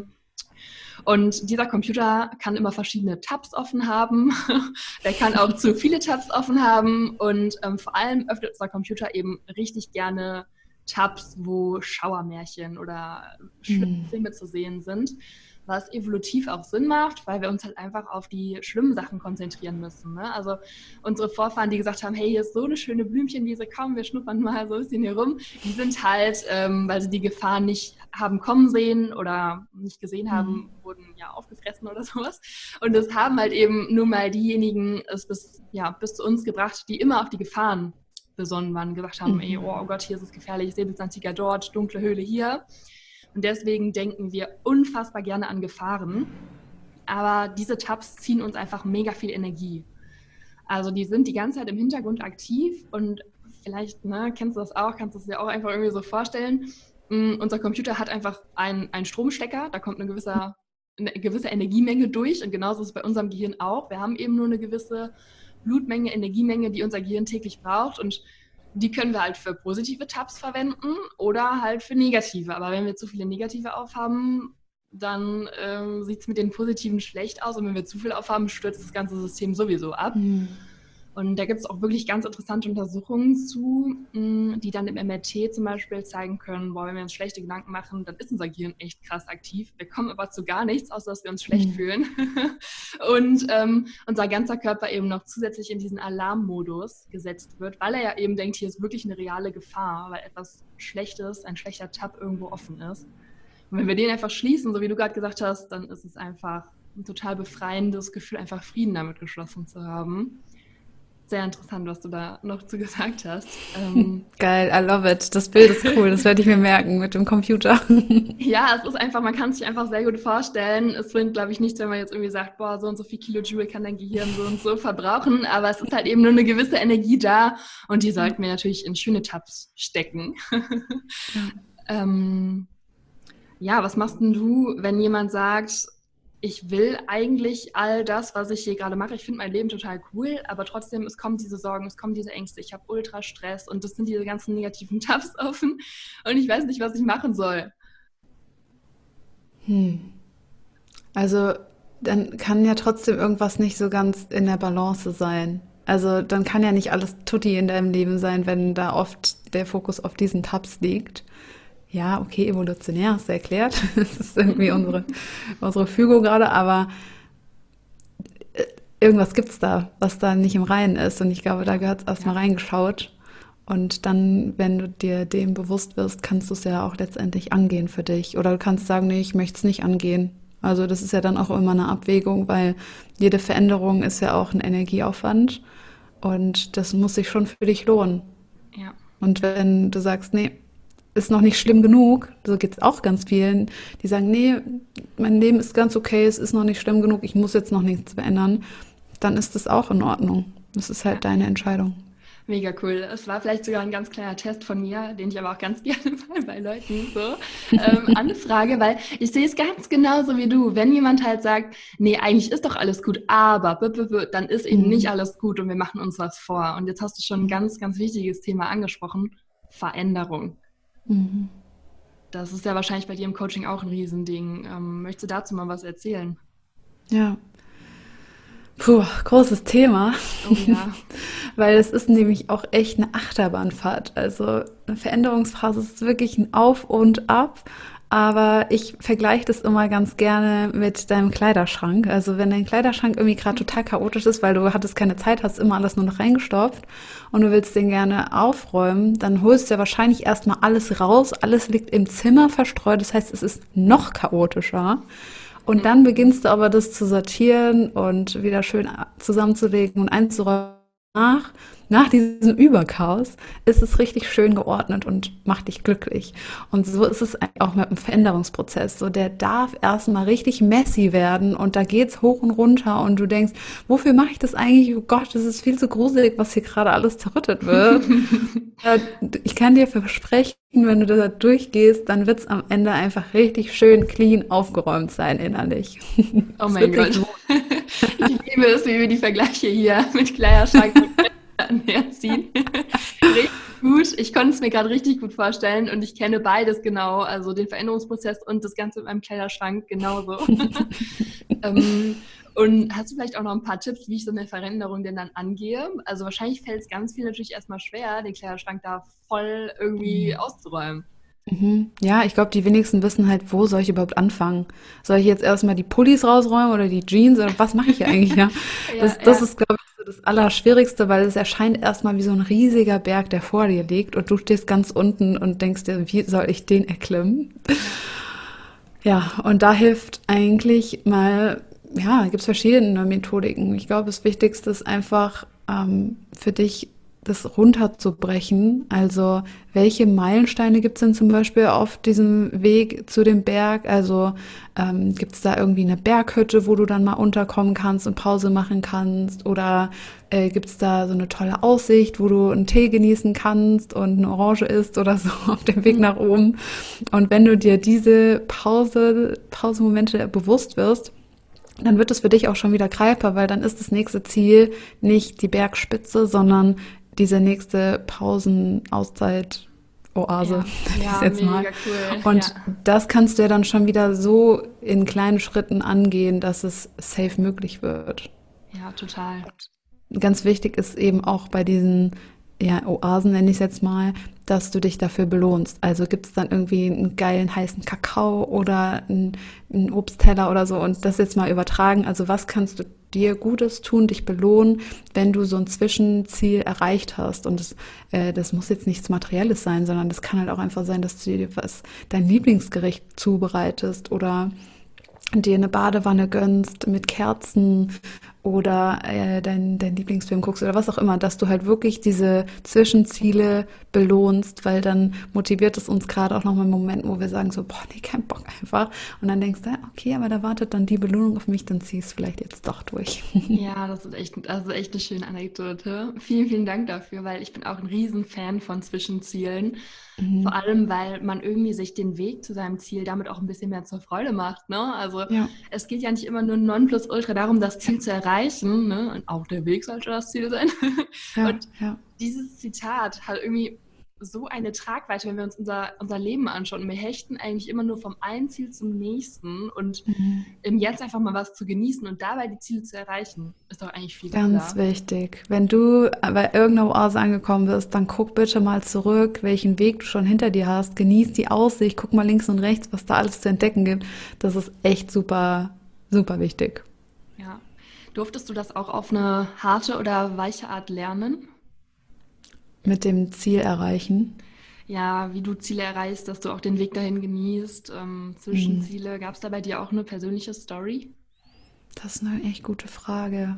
Und dieser Computer kann immer verschiedene Tabs offen haben. Der kann auch zu viele Tabs offen haben. Und vor allem öffnet unser Computer eben richtig gerne Tabs, wo Schauermärchen oder schlimme Filme zu sehen sind. Was evolutiv auch Sinn macht, weil wir uns halt einfach auf die schlimmen Sachen konzentrieren müssen. Ne? Also unsere Vorfahren, die gesagt haben, hey, hier ist so eine schöne Blümchenwiese, komm, wir schnuppern mal so ein bisschen hier rum. Die sind halt, weil sie die Gefahr nicht haben kommen sehen oder nicht gesehen haben, wurden ja aufgefressen oder sowas. Und das haben halt eben nun mal diejenigen es bis zu uns gebracht, die immer auf die Gefahren besonnen waren, gesagt haben, ey, oh Gott, hier ist es gefährlich, Säbelzahntiger dort, dunkle Höhle hier. Und deswegen denken wir unfassbar gerne an Gefahren. Aber diese Tabs ziehen uns einfach mega viel Energie. Also die sind die ganze Zeit im Hintergrund aktiv und vielleicht, ne, kennst du das auch, kannst du es dir auch einfach irgendwie so vorstellen. Unser Computer hat einfach einen Stromstecker, da kommt eine gewisse Energiemenge durch und genauso ist es bei unserem Gehirn auch. Wir haben eben nur eine gewisse Blutmenge, Energiemenge, die unser Gehirn täglich braucht und die können wir halt für positive Tabs verwenden oder halt für negative. Aber wenn wir zu viele negative aufhaben, dann sieht es mit den positiven schlecht aus. Und wenn wir zu viel aufhaben, stürzt das ganze System sowieso ab. Und da gibt es auch wirklich ganz interessante Untersuchungen zu, die dann im MRT zum Beispiel zeigen können, boah, wenn wir uns schlechte Gedanken machen, dann ist unser Gehirn echt krass aktiv. Wir kommen aber zu gar nichts, außer dass wir uns schlecht fühlen. Und unser ganzer Körper eben noch zusätzlich in diesen Alarmmodus gesetzt wird, weil er ja eben denkt, hier ist wirklich eine reale Gefahr, weil etwas Schlechtes, ein schlechter Tab irgendwo offen ist. Und wenn wir den einfach schließen, so wie du gerade gesagt hast, dann ist es einfach ein total befreiendes Gefühl, einfach Frieden damit geschlossen zu haben. Sehr interessant, was du da noch zu gesagt hast. Geil, I love it. Das Bild ist cool, das werde ich mir merken mit dem Computer. Ja, es ist einfach, man kann es sich einfach sehr gut vorstellen. Es bringt, glaube ich, nichts, wenn man jetzt irgendwie sagt, boah, so und so viel Kilojoule kann dein Gehirn so und so verbrauchen, aber es ist halt eben nur eine gewisse Energie da und die sollten wir natürlich in schöne Tabs stecken. Ja, was machst denn du, wenn jemand sagt, ich will eigentlich all das, was ich hier gerade mache, ich finde mein Leben total cool, aber trotzdem, es kommen diese Sorgen, es kommen diese Ängste, ich habe Ultrastress und das sind diese ganzen negativen Tabs offen und ich weiß nicht, was ich machen soll. Also dann kann ja trotzdem irgendwas nicht so ganz in der Balance sein. Also dann kann ja nicht alles tutti in deinem Leben sein, wenn da oft der Fokus auf diesen Tabs liegt. Ja, okay, evolutionär, hast du erklärt. Das ist irgendwie unsere Fügung gerade, aber irgendwas gibt's da, was da nicht im Reinen ist. Und ich glaube, da gehört es erstmal reingeschaut. Und dann, wenn du dir dem bewusst wirst, kannst du es ja auch letztendlich angehen für dich. Oder du kannst sagen, nee, ich möchte es nicht angehen. Also das ist ja dann auch immer eine Abwägung, weil jede Veränderung ist ja auch ein Energieaufwand. Und das muss sich schon für dich lohnen. Ja. Und wenn du sagst, nee, ist noch nicht schlimm genug, so geht es auch ganz vielen, die sagen, nee, mein Leben ist ganz okay, es ist noch nicht schlimm genug, ich muss jetzt noch nichts verändern, dann ist das auch in Ordnung. Das ist halt deine Entscheidung. Mega cool. Es war vielleicht sogar ein ganz kleiner Test von mir, den ich aber auch ganz gerne mal bei Leuten so anfrage, weil ich sehe es ganz genauso wie du. Wenn jemand halt sagt, nee, eigentlich ist doch alles gut, aber dann ist eben nicht alles gut und wir machen uns was vor. Und jetzt hast du schon ein ganz, ganz wichtiges Thema angesprochen, Veränderung. Mhm. Das ist ja wahrscheinlich bei dir im Coaching auch ein Riesending. Möchtest du dazu mal was erzählen? Ja. Puh, großes Thema. Oh ja. Weil es ist nämlich auch echt eine Achterbahnfahrt. Also eine Veränderungsphase ist wirklich ein Auf und Ab. Aber ich vergleiche das immer ganz gerne mit deinem Kleiderschrank. Also wenn dein Kleiderschrank irgendwie gerade total chaotisch ist, weil du hattest keine Zeit, hast immer alles nur noch reingestopft und du willst den gerne aufräumen, dann holst du ja wahrscheinlich erstmal alles raus. Alles liegt im Zimmer verstreut. Das heißt, es ist noch chaotischer. Und dann beginnst du aber das zu sortieren und wieder schön zusammenzulegen und einzuräumen. Nach diesem Überchaos ist es richtig schön geordnet und macht dich glücklich. Und so ist es auch mit dem Veränderungsprozess. So, der darf erstmal richtig messy werden und da geht's hoch und runter und du denkst, wofür mache ich das eigentlich? Oh Gott, das ist viel zu gruselig, was hier gerade alles zerrüttet wird. Ich kann dir versprechen, wenn du da durchgehst, dann wird's am Ende einfach richtig schön clean aufgeräumt sein innerlich. Oh mein Gott. Ich liebe es, wie wir die Vergleiche hier mit Kleiderschrank herziehen. Richtig gut. Ich konnte es mir gerade richtig gut vorstellen und ich kenne beides genau, also den Veränderungsprozess und das Ganze in meinem Kleiderschrank genauso. Und hast du vielleicht auch noch ein paar Tipps, wie ich so eine Veränderung denn dann angehe? Also wahrscheinlich fällt es ganz viel natürlich erstmal schwer, den Kleiderschrank da voll irgendwie auszuräumen. Ja, ich glaube, die wenigsten wissen halt, wo soll ich überhaupt anfangen? Soll ich jetzt erstmal die Pullis rausräumen oder die Jeans oder was mache ich hier eigentlich? Ja, das ist, glaube ich, so das Allerschwierigste, weil es erscheint erstmal wie so ein riesiger Berg, der vor dir liegt und du stehst ganz unten und denkst dir, wie soll ich den erklimmen? Ja, und da hilft eigentlich mal, ja, gibt es verschiedene Methodiken. Ich glaube, das Wichtigste ist einfach für dich, das runterzubrechen. Also welche Meilensteine gibt es denn zum Beispiel auf diesem Weg zu dem Berg? Also gibt es da irgendwie eine Berghütte, wo du dann mal unterkommen kannst und Pause machen kannst? Oder gibt es da so eine tolle Aussicht, wo du einen Tee genießen kannst und eine Orange isst oder so auf dem Weg nach oben? Und wenn du dir diese Pausemomente bewusst wirst, dann wird es für dich auch schon wieder greifbar, weil dann ist das nächste Ziel nicht die Bergspitze, sondern diese nächste Pausen-Auszeit Oase, ja, jetzt mal. mega cool. Und das kannst du ja dann schon wieder so in kleinen Schritten angehen, dass es safe möglich wird. Ja, total. Ganz wichtig ist eben auch bei diesen Oasen, nenne ich es jetzt mal, dass du dich dafür belohnst. Also gibt es dann irgendwie einen geilen heißen Kakao oder einen Obstteller oder so und das jetzt mal übertragen. Also was kannst du dir Gutes tun, dich belohnen, wenn du so ein Zwischenziel erreicht hast? Und das muss jetzt nichts Materielles sein, sondern das kann halt auch einfach sein, dass du dir dein Lieblingsgericht zubereitest oder dir eine Badewanne gönnst mit Kerzen oder dein Lieblingsfilm guckst oder was auch immer, dass du halt wirklich diese Zwischenziele belohnst, weil dann motiviert es uns gerade auch nochmal im Moment, wo wir sagen so, boah, nee, kein Bock einfach. Und dann denkst du, okay, aber da wartet dann die Belohnung auf mich, dann zieh es vielleicht jetzt doch durch. Ja, das ist echt eine schöne Anekdote. Vielen, vielen Dank dafür, weil ich bin auch ein Riesenfan von Zwischenzielen. Vor allem, weil man irgendwie sich den Weg zu seinem Ziel damit auch ein bisschen mehr zur Freude macht, ne? Also es geht ja nicht immer nur Nonplusultra darum, das Ziel zu erreichen, ne? Und auch der Weg sollte das Ziel sein. Und dieses Zitat hat irgendwie so eine Tragweite, wenn wir uns unser Leben anschauen. Und wir hechten eigentlich immer nur vom einen Ziel zum nächsten und im Jetzt einfach mal was zu genießen und dabei die Ziele zu erreichen, ist doch eigentlich viel Ganz wichtig. Wenn du bei irgendeiner Oase angekommen bist, dann guck bitte mal zurück, welchen Weg du schon hinter dir hast. Genieß die Aussicht, guck mal links und rechts, was da alles zu entdecken gibt. Das ist echt super, super wichtig. Ja. Durftest du das auch auf eine harte oder weiche Art lernen? Mit dem Ziel erreichen. Ja, wie du Ziele erreichst, dass du auch den Weg dahin genießt, Zwischenziele. Gab es da bei dir auch eine persönliche Story? Das ist eine echt gute Frage.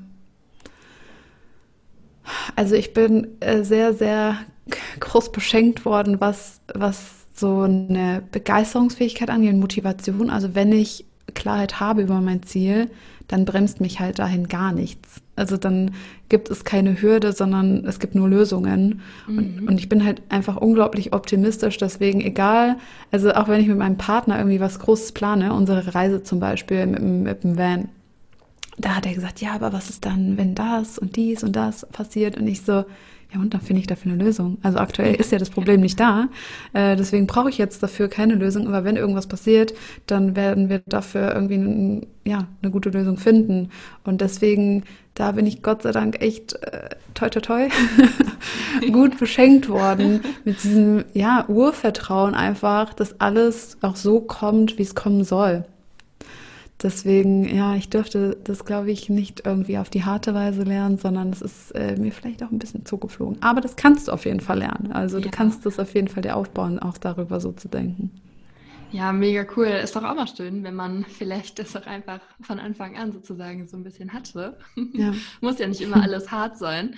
Also ich bin sehr, sehr groß beschenkt worden, was so eine Begeisterungsfähigkeit angeht, Motivation. Also wenn ich Klarheit habe über mein Ziel, dann bremst mich halt dahin gar nichts. Also dann gibt es keine Hürde, sondern es gibt nur Lösungen. Und ich bin halt einfach unglaublich optimistisch, deswegen egal, also auch wenn ich mit meinem Partner irgendwie was Großes plane, unsere Reise zum Beispiel mit dem Van, da hat er gesagt, ja, aber was ist dann, wenn das und dies und das passiert? Und ich so, ja, und dann finde ich dafür eine Lösung. Also aktuell ist ja das Problem nicht da. Deswegen brauche ich jetzt dafür keine Lösung. Aber wenn irgendwas passiert, dann werden wir dafür irgendwie eine gute Lösung finden. Und deswegen, da bin ich Gott sei Dank echt toi toi toi gut beschenkt worden mit diesem Urvertrauen einfach, dass alles auch so kommt, wie es kommen soll. Deswegen, ich dürfte das, glaube ich, nicht irgendwie auf die harte Weise lernen, sondern es ist mir vielleicht auch ein bisschen zugeflogen. Aber das kannst du auf jeden Fall lernen. Also du kannst das auf jeden Fall dir aufbauen, auch darüber so zu denken. Ja, mega cool. Ist doch auch mal schön, wenn man vielleicht das auch einfach von Anfang an sozusagen so ein bisschen hatte. Ja. Muss ja nicht immer alles hart sein.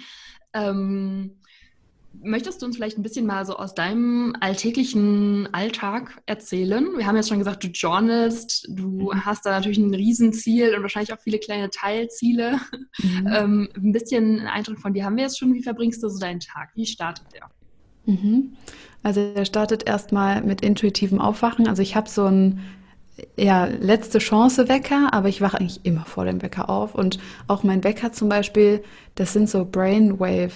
Möchtest du uns vielleicht ein bisschen mal so aus deinem alltäglichen Alltag erzählen? Wir haben jetzt schon gesagt, du journalst, du hast da natürlich ein Riesenziel und wahrscheinlich auch viele kleine Teilziele. Ein bisschen einen Eindruck von dir haben wir jetzt schon. Wie verbringst du so deinen Tag? Wie startet der? Also der startet erstmal mit intuitivem Aufwachen. Also ich habe so ein letzte Chance Wecker, aber ich wache eigentlich immer vor dem Wecker auf. Und auch mein Wecker zum Beispiel, das sind so Brainwave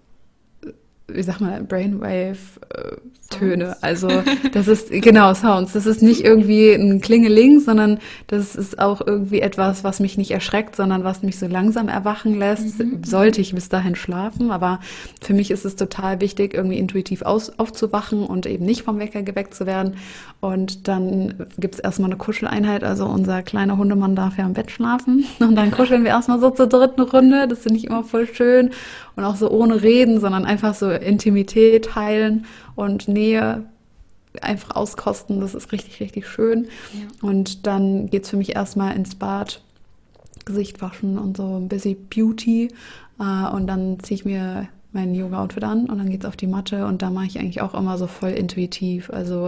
Töne. Also das ist, genau, Sounds. Das ist nicht irgendwie ein Klingeling, sondern das ist auch irgendwie etwas, was mich nicht erschreckt, sondern was mich so langsam erwachen lässt. Sollte ich bis dahin schlafen. Aber für mich ist es total wichtig, irgendwie intuitiv aufzuwachen und eben nicht vom Wecker geweckt zu werden. Und dann gibt es erstmal eine Kuscheleinheit. Also unser kleiner Hundemann darf ja im Bett schlafen. Und dann kuscheln wir erstmal so zur dritten Runde. Das finde ich immer voll schön. Und auch so ohne Reden, sondern einfach so Intimität teilen und Nähe einfach auskosten. Das ist richtig, richtig schön. Ja. Und dann geht's für mich erstmal ins Bad, Gesicht waschen und so ein bisschen Beauty. Und dann ziehe ich mir mein Yoga-Outfit an und dann geht's auf die Matte. Und da mache ich eigentlich auch immer so voll intuitiv. Also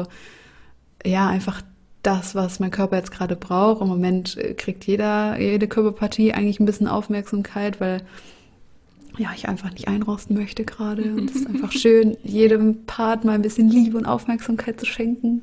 einfach das, was mein Körper jetzt gerade braucht. Im Moment kriegt jede Körperpartie eigentlich ein bisschen Aufmerksamkeit, weil ich einfach nicht einrosten möchte gerade. Und es ist einfach schön, jedem Part mal ein bisschen Liebe und Aufmerksamkeit zu schenken.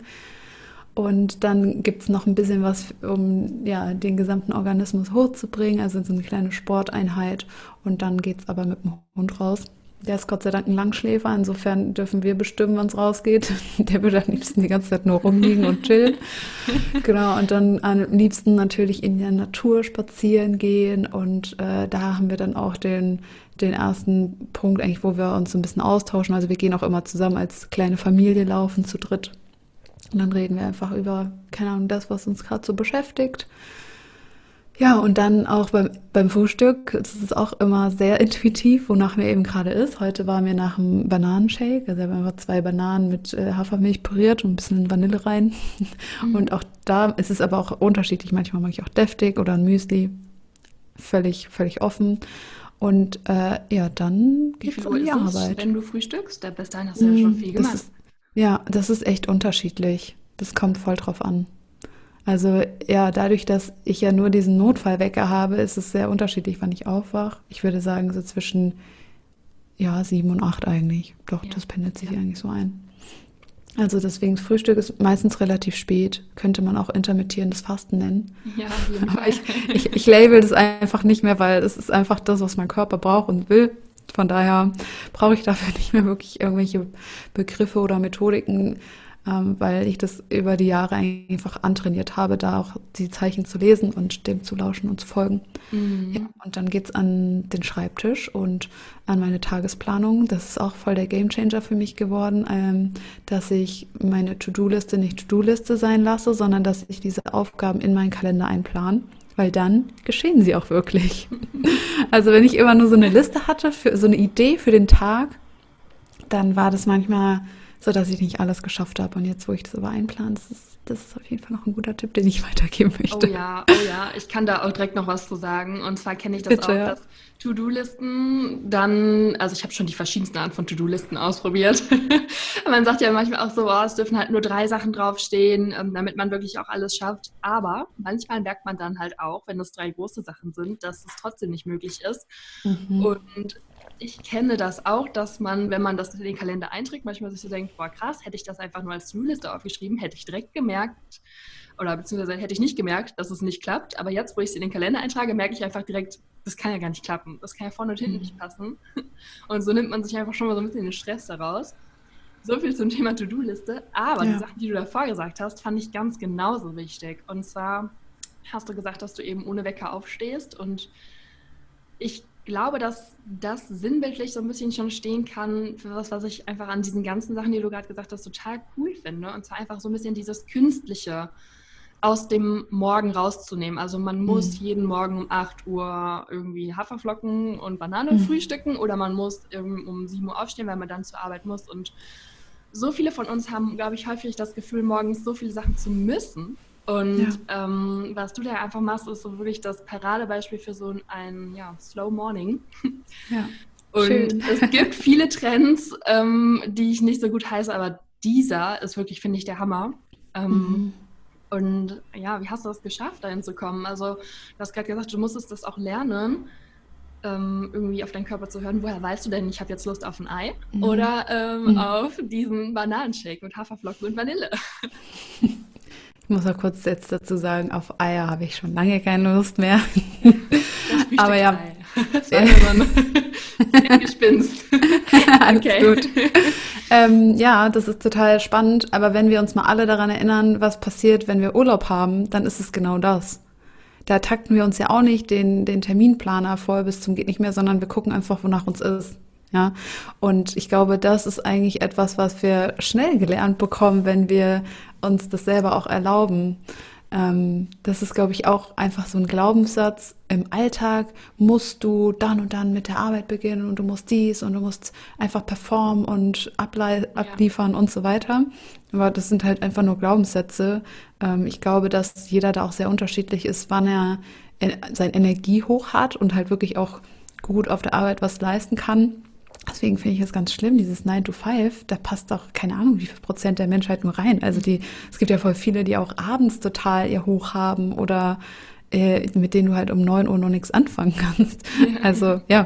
Und dann gibt es noch ein bisschen was, um den gesamten Organismus hochzubringen. Also so eine kleine Sporteinheit. Und dann geht es aber mit dem Hund raus. Der ist Gott sei Dank ein Langschläfer. Insofern dürfen wir bestimmen, wann es rausgeht. Der würde am liebsten die ganze Zeit nur rumliegen und chillen. Genau, und dann am liebsten natürlich in der Natur spazieren gehen. Und da haben wir dann auch den ersten Punkt eigentlich, wo wir uns so ein bisschen austauschen. Also wir gehen auch immer zusammen als kleine Familie laufen, zu dritt. Und dann reden wir einfach über, keine Ahnung, das, was uns gerade so beschäftigt. Ja, und dann auch beim Frühstück, das ist auch immer sehr intuitiv, wonach mir eben gerade ist. Heute war mir nach einem Bananenshake, also wir haben einfach 2 Bananen mit Hafermilch püriert und ein bisschen Vanille rein. Und auch da ist es aber auch unterschiedlich. Manchmal mag ich auch deftig oder ein Müsli, völlig, völlig offen. Und dann geht es um die Arbeit. Wenn du frühstückst? Bis dahin hast du ja schon viel gemacht. Das ist echt unterschiedlich. Das kommt voll drauf an. Also dadurch, dass ich ja nur diesen Notfallwecker habe, ist es sehr unterschiedlich, wann ich aufwache. Ich würde sagen, so zwischen 7 und 8 eigentlich. Doch, das pendelt sich eigentlich so ein. Also deswegen, das Frühstück ist meistens relativ spät. Könnte man auch intermittierendes Fasten nennen. Ja, auf jeden Fall. Aber ich label das einfach nicht mehr, weil es ist einfach das, was mein Körper braucht und will. Von daher brauche ich dafür nicht mehr wirklich irgendwelche Begriffe oder Methodiken, weil ich das über die Jahre einfach antrainiert habe, da auch die Zeichen zu lesen und dem zu lauschen und zu folgen. Ja, und dann geht's an den Schreibtisch und an meine Tagesplanung. Das ist auch voll der Gamechanger für mich geworden, dass ich meine To-Do-Liste nicht To-Do-Liste sein lasse, sondern dass ich diese Aufgaben in meinen Kalender einplane. Weil dann geschehen sie auch wirklich. Also wenn ich immer nur so eine Liste hatte, für so eine Idee für den Tag, dann war das manchmal sodass ich nicht alles geschafft habe. Und jetzt, wo ich das aber einplane, das ist auf jeden Fall noch ein guter Tipp, den ich weitergeben möchte. Oh ja, oh ja, ich kann da auch direkt noch was zu sagen. Und zwar kenne ich das Bitte, auch, ja. dass To-Do-Listen dann, also ich habe schon die verschiedensten Arten von To-Do-Listen ausprobiert. Man sagt ja manchmal auch so, es dürfen halt nur 3 Sachen draufstehen, damit man wirklich auch alles schafft. Aber manchmal merkt man dann halt auch, wenn es 3 große Sachen sind, dass es trotzdem nicht möglich ist. Mhm. Und ich kenne das auch, dass man, wenn man das in den Kalender einträgt, manchmal sich so denkt, boah krass, hätte ich das einfach nur als To-Do-Liste aufgeschrieben, hätte ich direkt gemerkt, oder beziehungsweise hätte ich nicht gemerkt, dass es nicht klappt. Aber jetzt, wo ich es in den Kalender eintrage, merke ich einfach direkt, das kann ja gar nicht klappen. Das kann ja vorne und hinten nicht passen. Und so nimmt man sich einfach schon mal so ein bisschen den Stress daraus. So viel zum Thema To-Do-Liste. Aber die Sachen, die du davor gesagt hast, fand ich ganz genauso wichtig. Und zwar hast du gesagt, dass du eben ohne Wecker aufstehst. Und ich glaube, dass das sinnbildlich so ein bisschen schon stehen kann für was ich einfach an diesen ganzen Sachen, die du gerade gesagt hast, total cool finde. Und zwar einfach so ein bisschen dieses Künstliche aus dem Morgen rauszunehmen. Also man muss jeden Morgen um 8 Uhr irgendwie Haferflocken und Banane frühstücken oder man muss um 7 Uhr aufstehen, weil man dann zur Arbeit muss. Und so viele von uns haben, glaube ich, häufig das Gefühl, morgens so viele Sachen zu müssen. Und was du da einfach machst, ist so wirklich das Paradebeispiel für so ein Slow Morning. Ja. Und Schön. es gibt viele Trends, die ich nicht so gut heiße, aber dieser ist wirklich, finde ich, der Hammer. Und ja, wie hast du das geschafft, dahin zu kommen? Also du hast gerade gesagt, du musstest das auch lernen, irgendwie auf deinen Körper zu hören. Woher weißt du denn, ich habe jetzt Lust auf ein Ei? Oder auf diesen Bananenshake mit Haferflocken und Vanille? Ich muss auch kurz jetzt dazu sagen, auf Eier habe ich schon lange keine Lust mehr. Das Aber ja. Das war ja so ein Gespinst. Alles Okay. gut. Ja, das ist total spannend. Aber wenn wir uns mal alle daran erinnern, was passiert, wenn wir Urlaub haben, dann ist es genau das. Da takten wir uns ja auch nicht den Terminplaner voll bis zum geht nicht mehr, sondern wir gucken einfach, wonach uns ist. Ja, und ich glaube, das ist eigentlich etwas, was wir schnell gelernt bekommen, wenn wir uns das selber auch erlauben. Das ist, glaube ich, auch einfach so ein Glaubenssatz. Im Alltag musst du dann und dann mit der Arbeit beginnen und du musst dies und du musst einfach performen und abliefern und so weiter. Aber das sind halt einfach nur Glaubenssätze. Ich glaube, dass jeder da auch sehr unterschiedlich ist, wann er sein Energiehoch hat und halt wirklich auch gut auf der Arbeit was leisten kann. Deswegen finde ich es ganz schlimm, dieses 9 to 5, da passt auch, keine Ahnung, wie viel Prozent der Menschheit nur rein. Also es gibt ja voll viele, die auch abends total ihr Hoch haben oder mit denen du halt um 9 Uhr noch nichts anfangen kannst. Also, ja.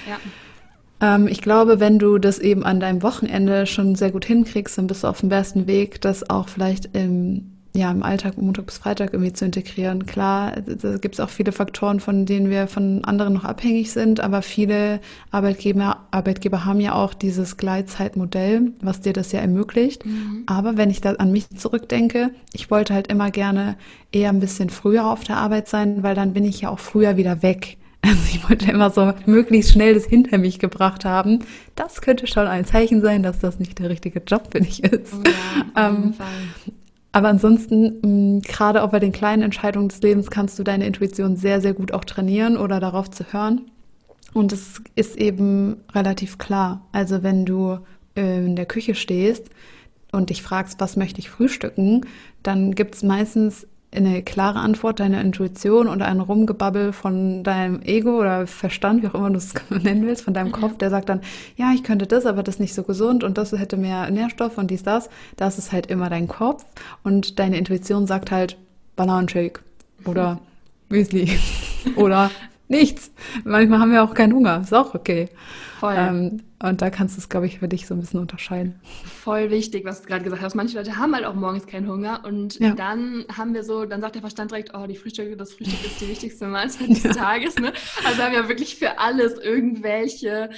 Ich glaube, wenn du das eben an deinem Wochenende schon sehr gut hinkriegst, dann bist du auf dem besten Weg, das auch vielleicht im Alltag, Montag bis Freitag irgendwie zu integrieren. Klar, da gibt es auch viele Faktoren, von denen wir von anderen noch abhängig sind, aber viele Arbeitgeber haben ja auch dieses Gleitzeitmodell, was dir das ja ermöglicht. Aber wenn ich da an mich zurückdenke, ich wollte halt immer gerne eher ein bisschen früher auf der Arbeit sein, weil dann bin ich ja auch früher wieder weg. Also ich wollte immer so möglichst schnell das hinter mich gebracht haben. Das könnte schon ein Zeichen sein, dass das nicht der richtige Job für dich ist. Oh ja, auf jeden Fall. Aber ansonsten, gerade auch bei den kleinen Entscheidungen des Lebens, kannst du deine Intuition sehr, sehr gut auch trainieren oder darauf zu hören. Und es ist eben relativ klar. Also wenn du in der Küche stehst und dich fragst, was möchte ich frühstücken, dann gibt es meistens eine klare Antwort, deine Intuition und ein Rumgebabbel von deinem Ego oder Verstand, wie auch immer du es nennen willst, von deinem Kopf, der sagt dann, ja, ich könnte das, aber das ist nicht so gesund und das hätte mehr Nährstoff und dies, das. Das ist halt immer dein Kopf und deine Intuition sagt halt Bananenshake oder Müsli oder nichts. Manchmal haben wir auch keinen Hunger, ist auch okay. Voll. Und da kannst du es, glaube ich, für dich so ein bisschen unterscheiden. Voll wichtig, was du gerade gesagt hast. Manche Leute haben halt auch morgens keinen Hunger und dann sagt der Verstand direkt, oh, das Frühstück ist die wichtigste Mahlzeit des Tages. Ne? Also wir haben ja wirklich für alles irgendwelche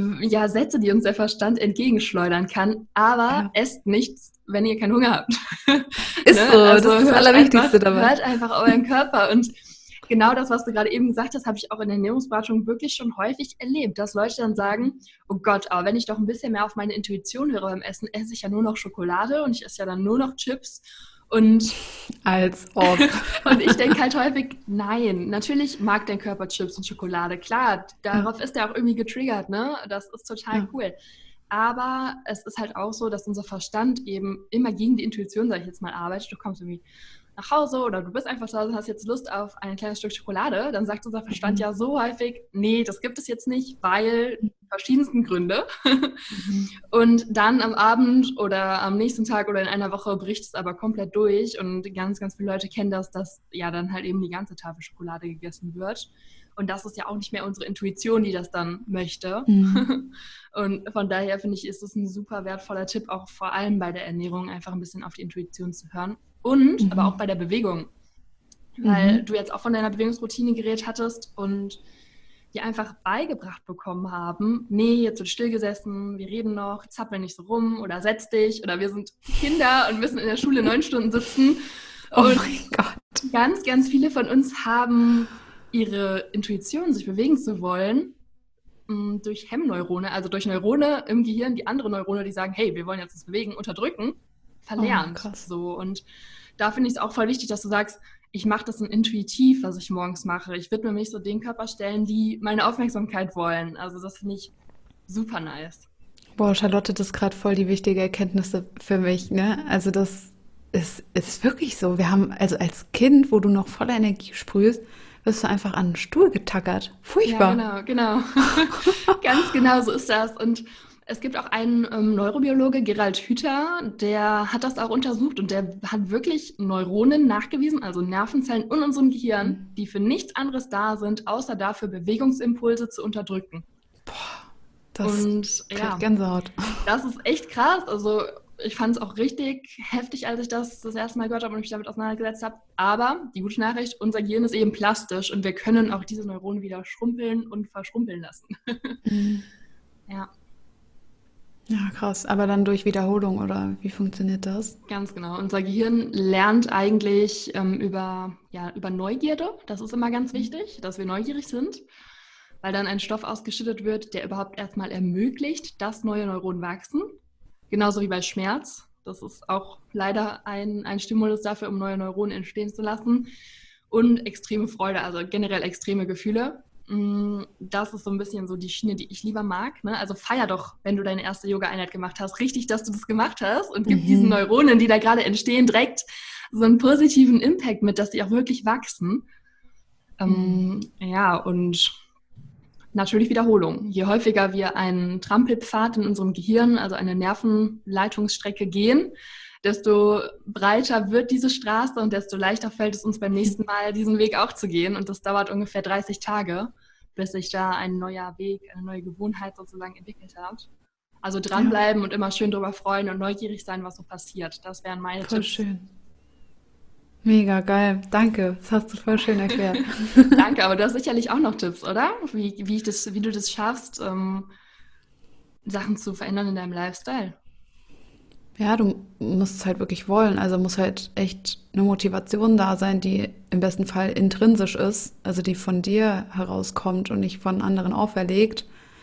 Sätze, die uns der Verstand entgegenschleudern kann. Aber esst nichts, wenn ihr keinen Hunger habt. Ist ne? So, also das ist das Allerwichtigste dabei. Hört einfach euren Körper und genau das, was du gerade eben gesagt hast, habe ich auch in der Ernährungsberatung wirklich schon häufig erlebt, dass Leute dann sagen, oh Gott, aber wenn ich doch ein bisschen mehr auf meine Intuition höre beim Essen, esse ich ja nur noch Schokolade und ich esse ja dann nur noch Chips und als ob. Und ich denke halt häufig, nein, natürlich mag dein Körper Chips und Schokolade, klar, darauf ist er auch irgendwie getriggert, ne? Das ist total cool. Aber es ist halt auch so, dass unser Verstand eben immer gegen die Intuition, sage ich jetzt mal, arbeitet. Du kommst irgendwie nach Hause oder du bist einfach zu Hause und hast jetzt Lust auf ein kleines Stück Schokolade, dann sagt unser Verstand ja so häufig, nee, das gibt es jetzt nicht, weil verschiedensten Gründe. Und dann am Abend oder am nächsten Tag oder in einer Woche bricht es aber komplett durch und ganz, ganz viele Leute kennen das, dass ja dann halt eben die ganze Tafel Schokolade gegessen wird. Und das ist ja auch nicht mehr unsere Intuition, die das dann möchte. Und von daher finde ich, ist es ein super wertvoller Tipp, auch vor allem bei der Ernährung, einfach ein bisschen auf die Intuition zu hören. Und aber auch bei der Bewegung. Weil du jetzt auch von deiner Bewegungsroutine geredet hattest und die einfach beigebracht bekommen haben, nee, jetzt wird still gesessen, wir reden noch, zappel nicht so rum oder setz dich oder wir sind Kinder und müssen in der Schule 9 Stunden sitzen. Oh und mein Gott. ganz, ganz viele von uns haben ihre Intuition, sich bewegen zu wollen, durch Hemmneurone, also durch Neurone im Gehirn, die andere Neurone, die sagen, hey, wir wollen jetzt uns bewegen, unterdrücken, verlernt. Krass. So. Und da finde ich es auch voll wichtig, dass du sagst, ich mache das dann intuitiv, was ich morgens mache. Ich widme mich so den Körperstellen, die meine Aufmerksamkeit wollen. Also das finde ich super nice. Boah, Charlotte, das ist gerade voll die wichtige Erkenntnisse für mich, ne? Also das ist wirklich so. Wir haben, also als Kind, wo du noch voller Energie sprühst, wirst du einfach an den Stuhl getackert. Furchtbar. Ja, genau. Ganz genau so ist das. Und es gibt auch einen Neurobiologe, Gerald Hüther, der hat das auch untersucht und der hat wirklich Neuronen nachgewiesen, also Nervenzellen in unserem Gehirn, die für nichts anderes da sind, außer dafür Bewegungsimpulse zu unterdrücken. Das kriegt Gänsehaut. Das ist echt krass. Also ich fand es auch richtig heftig, als ich das erste Mal gehört habe und mich damit auseinandergesetzt habe. Aber die gute Nachricht, unser Gehirn ist eben plastisch und wir können auch diese Neuronen wieder schrumpeln und verschrumpeln lassen. Ja. Ja, krass. Aber dann durch Wiederholung, oder wie funktioniert das? Ganz genau. Unser Gehirn lernt eigentlich über Neugierde. Das ist immer ganz wichtig, dass wir neugierig sind, weil dann ein Stoff ausgeschüttet wird, der überhaupt erstmal ermöglicht, dass neue Neuronen wachsen. Genauso wie bei Schmerz. Das ist auch leider ein Stimulus dafür, um neue Neuronen entstehen zu lassen. Und extreme Freude, also generell extreme Gefühle. Das ist so ein bisschen so die Schiene, die ich lieber mag. Ne? Also feier doch, wenn du deine erste Yoga-Einheit gemacht hast, richtig, dass du das gemacht hast und gib diesen Neuronen, die da gerade entstehen, direkt so einen positiven Impact mit, dass die auch wirklich wachsen. Ja, und natürlich Wiederholung. Je häufiger wir einen Trampelpfad in unserem Gehirn, also eine Nervenleitungsstrecke gehen, desto breiter wird diese Straße und desto leichter fällt es uns beim nächsten Mal, diesen Weg auch zu gehen. Und das dauert ungefähr 30 Tage, bis sich da ein neuer Weg, eine neue Gewohnheit sozusagen entwickelt hat. Also dranbleiben und immer schön drüber freuen und neugierig sein, was so passiert. Das wären meine Tipps. Voll schön. Mega geil. Danke. Das hast du voll schön erklärt. Danke, aber du hast sicherlich auch noch Tipps, oder? Wie du das schaffst, Sachen zu verändern in deinem Lifestyle. Ja, du musst es halt wirklich wollen. Also muss halt echt eine Motivation da sein, die im besten Fall intrinsisch ist, also die von dir herauskommt und nicht von anderen auferlegt.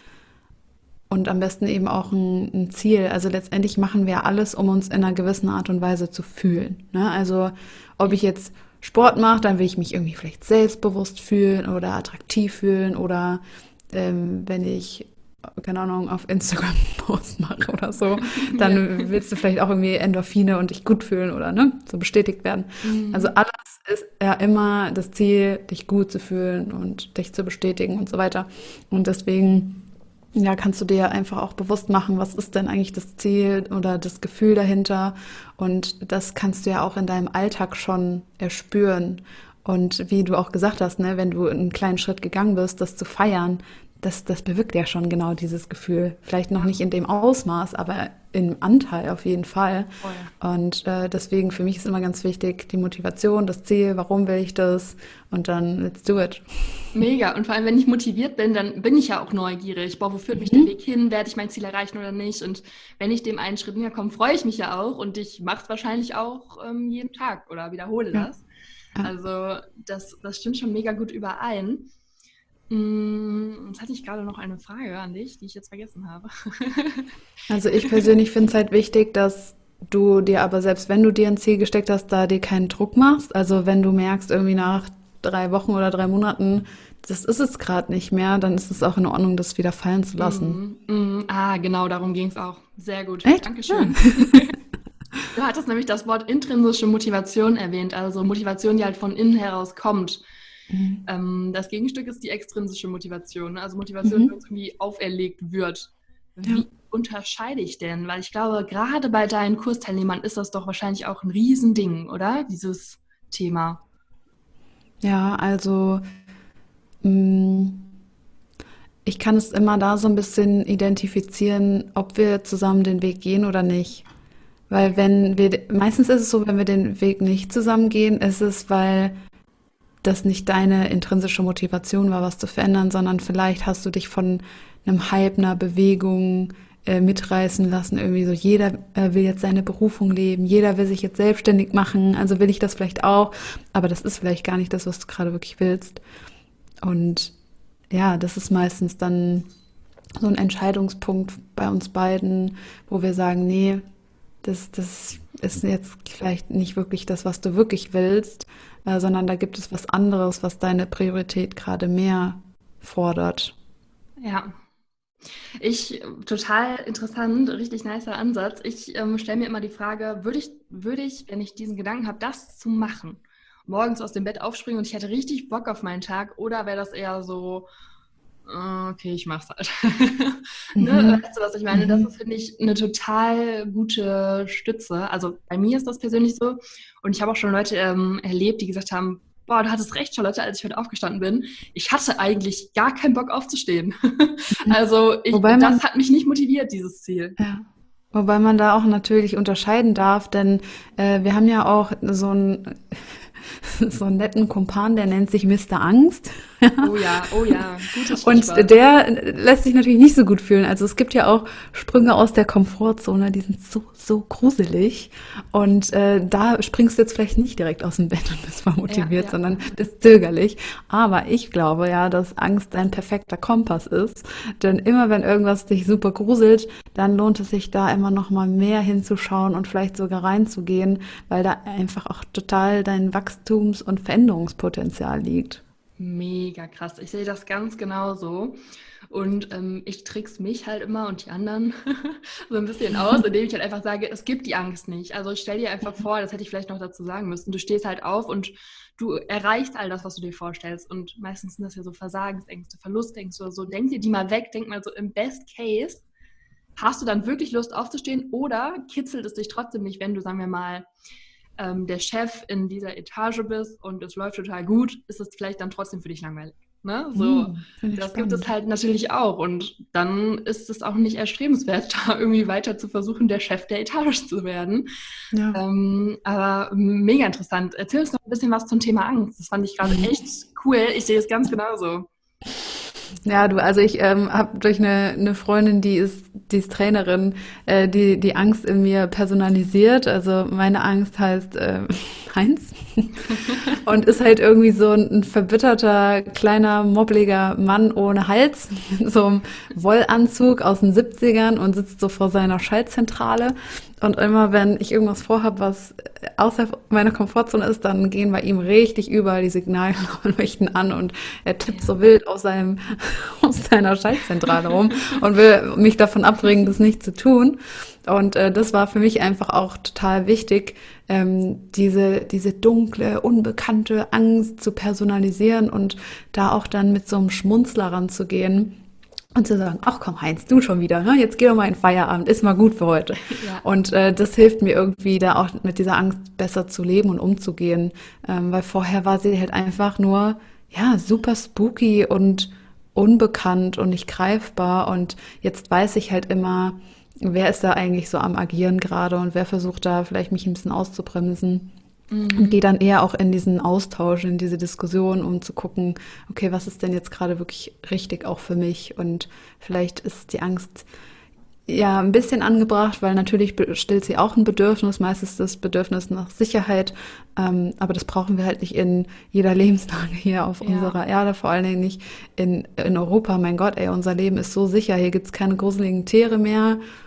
Und am besten eben auch ein Ziel. Also letztendlich machen wir alles, um uns in einer gewissen Art und Weise zu fühlen. Ne? Also ob ich jetzt Sport mache, dann will ich mich irgendwie vielleicht selbstbewusst fühlen oder attraktiv fühlen. Oder wenn ich, keine Ahnung, auf Instagram einen Post mache oder so, dann willst du vielleicht auch irgendwie Endorphine und dich gut fühlen oder ne, so bestätigt werden. Also alles ist ja immer das Ziel, dich gut zu fühlen und dich zu bestätigen und so weiter. Und deswegen kannst du dir einfach auch bewusst machen, was ist denn eigentlich das Ziel oder das Gefühl dahinter. Und das kannst du ja auch in deinem Alltag schon erspüren. Und wie du auch gesagt hast, ne, wenn du einen kleinen Schritt gegangen bist, das zu feiern, das bewirkt ja schon genau dieses Gefühl. Vielleicht noch nicht in dem Ausmaß, aber im Anteil auf jeden Fall. Oh ja. Und deswegen für mich ist immer ganz wichtig, die Motivation, das Ziel, warum will ich das? Und dann let's do it. Mega. Und vor allem, wenn ich motiviert bin, dann bin ich ja auch neugierig. Boah, wo führt mich der Weg hin? Werde ich mein Ziel erreichen oder nicht? Und wenn ich dem einen Schritt näher komme, freue ich mich ja auch. Und ich mache es wahrscheinlich auch jeden Tag oder wiederhole das. Ja. Also das stimmt schon mega gut überein. Jetzt hatte ich gerade noch eine Frage an dich, die ich jetzt vergessen habe. Also ich persönlich finde es halt wichtig, dass du dir aber selbst, wenn du dir ein Ziel gesteckt hast, da dir keinen Druck machst. Also wenn du merkst, irgendwie nach 3 Wochen oder 3 Monaten, das ist es gerade nicht mehr, dann ist es auch in Ordnung, das wieder fallen zu lassen. Genau, darum ging es auch. Sehr gut. Echt? Dankeschön. Du hattest nämlich das Wort intrinsische Motivation erwähnt, also Motivation, die halt von innen heraus kommt. Das Gegenstück ist die extrinsische Motivation, ne? Also Motivation, die uns irgendwie auferlegt wird. Wie unterscheide ich denn? Weil ich glaube, gerade bei deinen Kursteilnehmern ist das doch wahrscheinlich auch ein Riesending, oder? Dieses Thema. Ja, also ich kann es immer da so ein bisschen identifizieren, ob wir zusammen den Weg gehen oder nicht. Weil meistens ist es so, wenn wir den Weg nicht zusammen gehen, ist es, weil das nicht deine intrinsische Motivation war, was zu verändern, sondern vielleicht hast du dich von einem Hype, einer Bewegung mitreißen lassen. Irgendwie so, jeder will jetzt seine Berufung leben, jeder will sich jetzt selbstständig machen, also will ich das vielleicht auch, aber das ist vielleicht gar nicht das, was du gerade wirklich willst. Und ja, das ist meistens dann so ein Entscheidungspunkt bei uns beiden, wo wir sagen, nee, das ist jetzt vielleicht nicht wirklich das, was du wirklich willst, sondern da gibt es was anderes, was deine Priorität gerade mehr fordert. Ja. Total interessant, richtig nicer Ansatz. Ich stelle mir immer die Frage, würde ich, wenn ich diesen Gedanken habe, das zu machen, morgens aus dem Bett aufspringen und ich hätte richtig Bock auf meinen Tag, oder wäre das eher so, okay, ich mach's halt. Ne? Weißt du, was ich meine? Das ist, finde ich, eine total gute Stütze. Also bei mir ist das persönlich so. Und ich habe auch schon Leute erlebt, die gesagt haben, boah, du hattest recht, Charlotte, als ich heute aufgestanden bin. Ich hatte eigentlich gar keinen Bock aufzustehen. Also das hat mich nicht motiviert, dieses Ziel. Ja. Wobei man da auch natürlich unterscheiden darf, denn wir haben ja auch so einen netten Kumpan, der nennt sich Mr. Angst. Oh ja, gutes Stichwort. Und der lässt sich natürlich nicht so gut fühlen. Also es gibt ja auch Sprünge aus der Komfortzone, die sind so gruselig. Und da springst du jetzt vielleicht nicht direkt aus dem Bett und bist mal motiviert, sondern bist zögerlich. Aber ich glaube ja, dass Angst dein perfekter Kompass ist. Denn immer wenn irgendwas dich super gruselt, dann lohnt es sich da immer noch mal mehr hinzuschauen und vielleicht sogar reinzugehen, weil da einfach auch total dein Wachstums- und Veränderungspotenzial liegt. Mega krass. Ich sehe das ganz genauso. Und ich trickse mich halt immer und die anderen so ein bisschen aus, indem ich halt einfach sage, es gibt die Angst nicht. Also ich stell dir einfach vor, das hätte ich vielleicht noch dazu sagen müssen, du stehst halt auf und du erreichst all das, was du dir vorstellst. Und meistens sind das ja so Versagensängste, Verlustängste oder so. Denk dir die mal weg, denk mal so im Best Case, hast du dann wirklich Lust aufzustehen oder kitzelt es dich trotzdem nicht, wenn du, sagen wir mal, der Chef in dieser Etage bist und es läuft total gut, ist es vielleicht dann trotzdem für dich langweilig. Ne? So, das gibt es halt natürlich auch. Und dann ist es auch nicht erstrebenswert, da irgendwie weiter zu versuchen, der Chef der Etage zu werden. Ja. Aber mega interessant. Erzähl uns noch ein bisschen was zum Thema Angst. Das fand ich gerade echt cool. Ich sehe es ganz genauso. Ja, also ich habe durch eine Freundin, die ist Trainerin, die Angst in mir personalisiert. Also meine Angst heißt Heinz und ist halt irgendwie so ein verbitterter, kleiner, mobbliger Mann ohne Hals, mit so einem Wollanzug aus den 70ern und sitzt so vor seiner Schaltzentrale. Und immer, wenn ich irgendwas vorhabe, was außerhalb meiner Komfortzone ist, dann gehen bei ihm richtig überall die Signalleuchten an und er tippt so wild aus seiner Schaltzentrale rum und will mich davon abbringen, das nicht zu tun. Und das war für mich einfach auch total wichtig, diese dunkle, unbekannte Angst zu personalisieren und da auch dann mit so einem Schmunzler ranzugehen. Und zu sagen, ach komm Heinz, du schon wieder, ne? Jetzt geh doch mal in Feierabend, ist mal gut für heute. Ja. Und das hilft mir irgendwie, da auch mit dieser Angst besser zu leben und umzugehen. Weil vorher war sie halt einfach nur, ja, super spooky und unbekannt und nicht greifbar. Und jetzt weiß ich halt immer, wer ist da eigentlich so am Agieren gerade und wer versucht da vielleicht mich ein bisschen auszubremsen. Und gehe dann eher auch in diesen Austausch, in diese Diskussion, um zu gucken, okay, was ist denn jetzt gerade wirklich richtig auch für mich? Und vielleicht ist die Angst ja ein bisschen angebracht, weil natürlich stillt sie auch ein Bedürfnis, meistens das Bedürfnis nach Sicherheit, aber das brauchen wir halt nicht in jeder Lebenslage hier auf unserer Erde, vor allen Dingen nicht in Europa. Mein Gott, ey, unser Leben ist so sicher, hier gibt's keine gruseligen Tiere mehr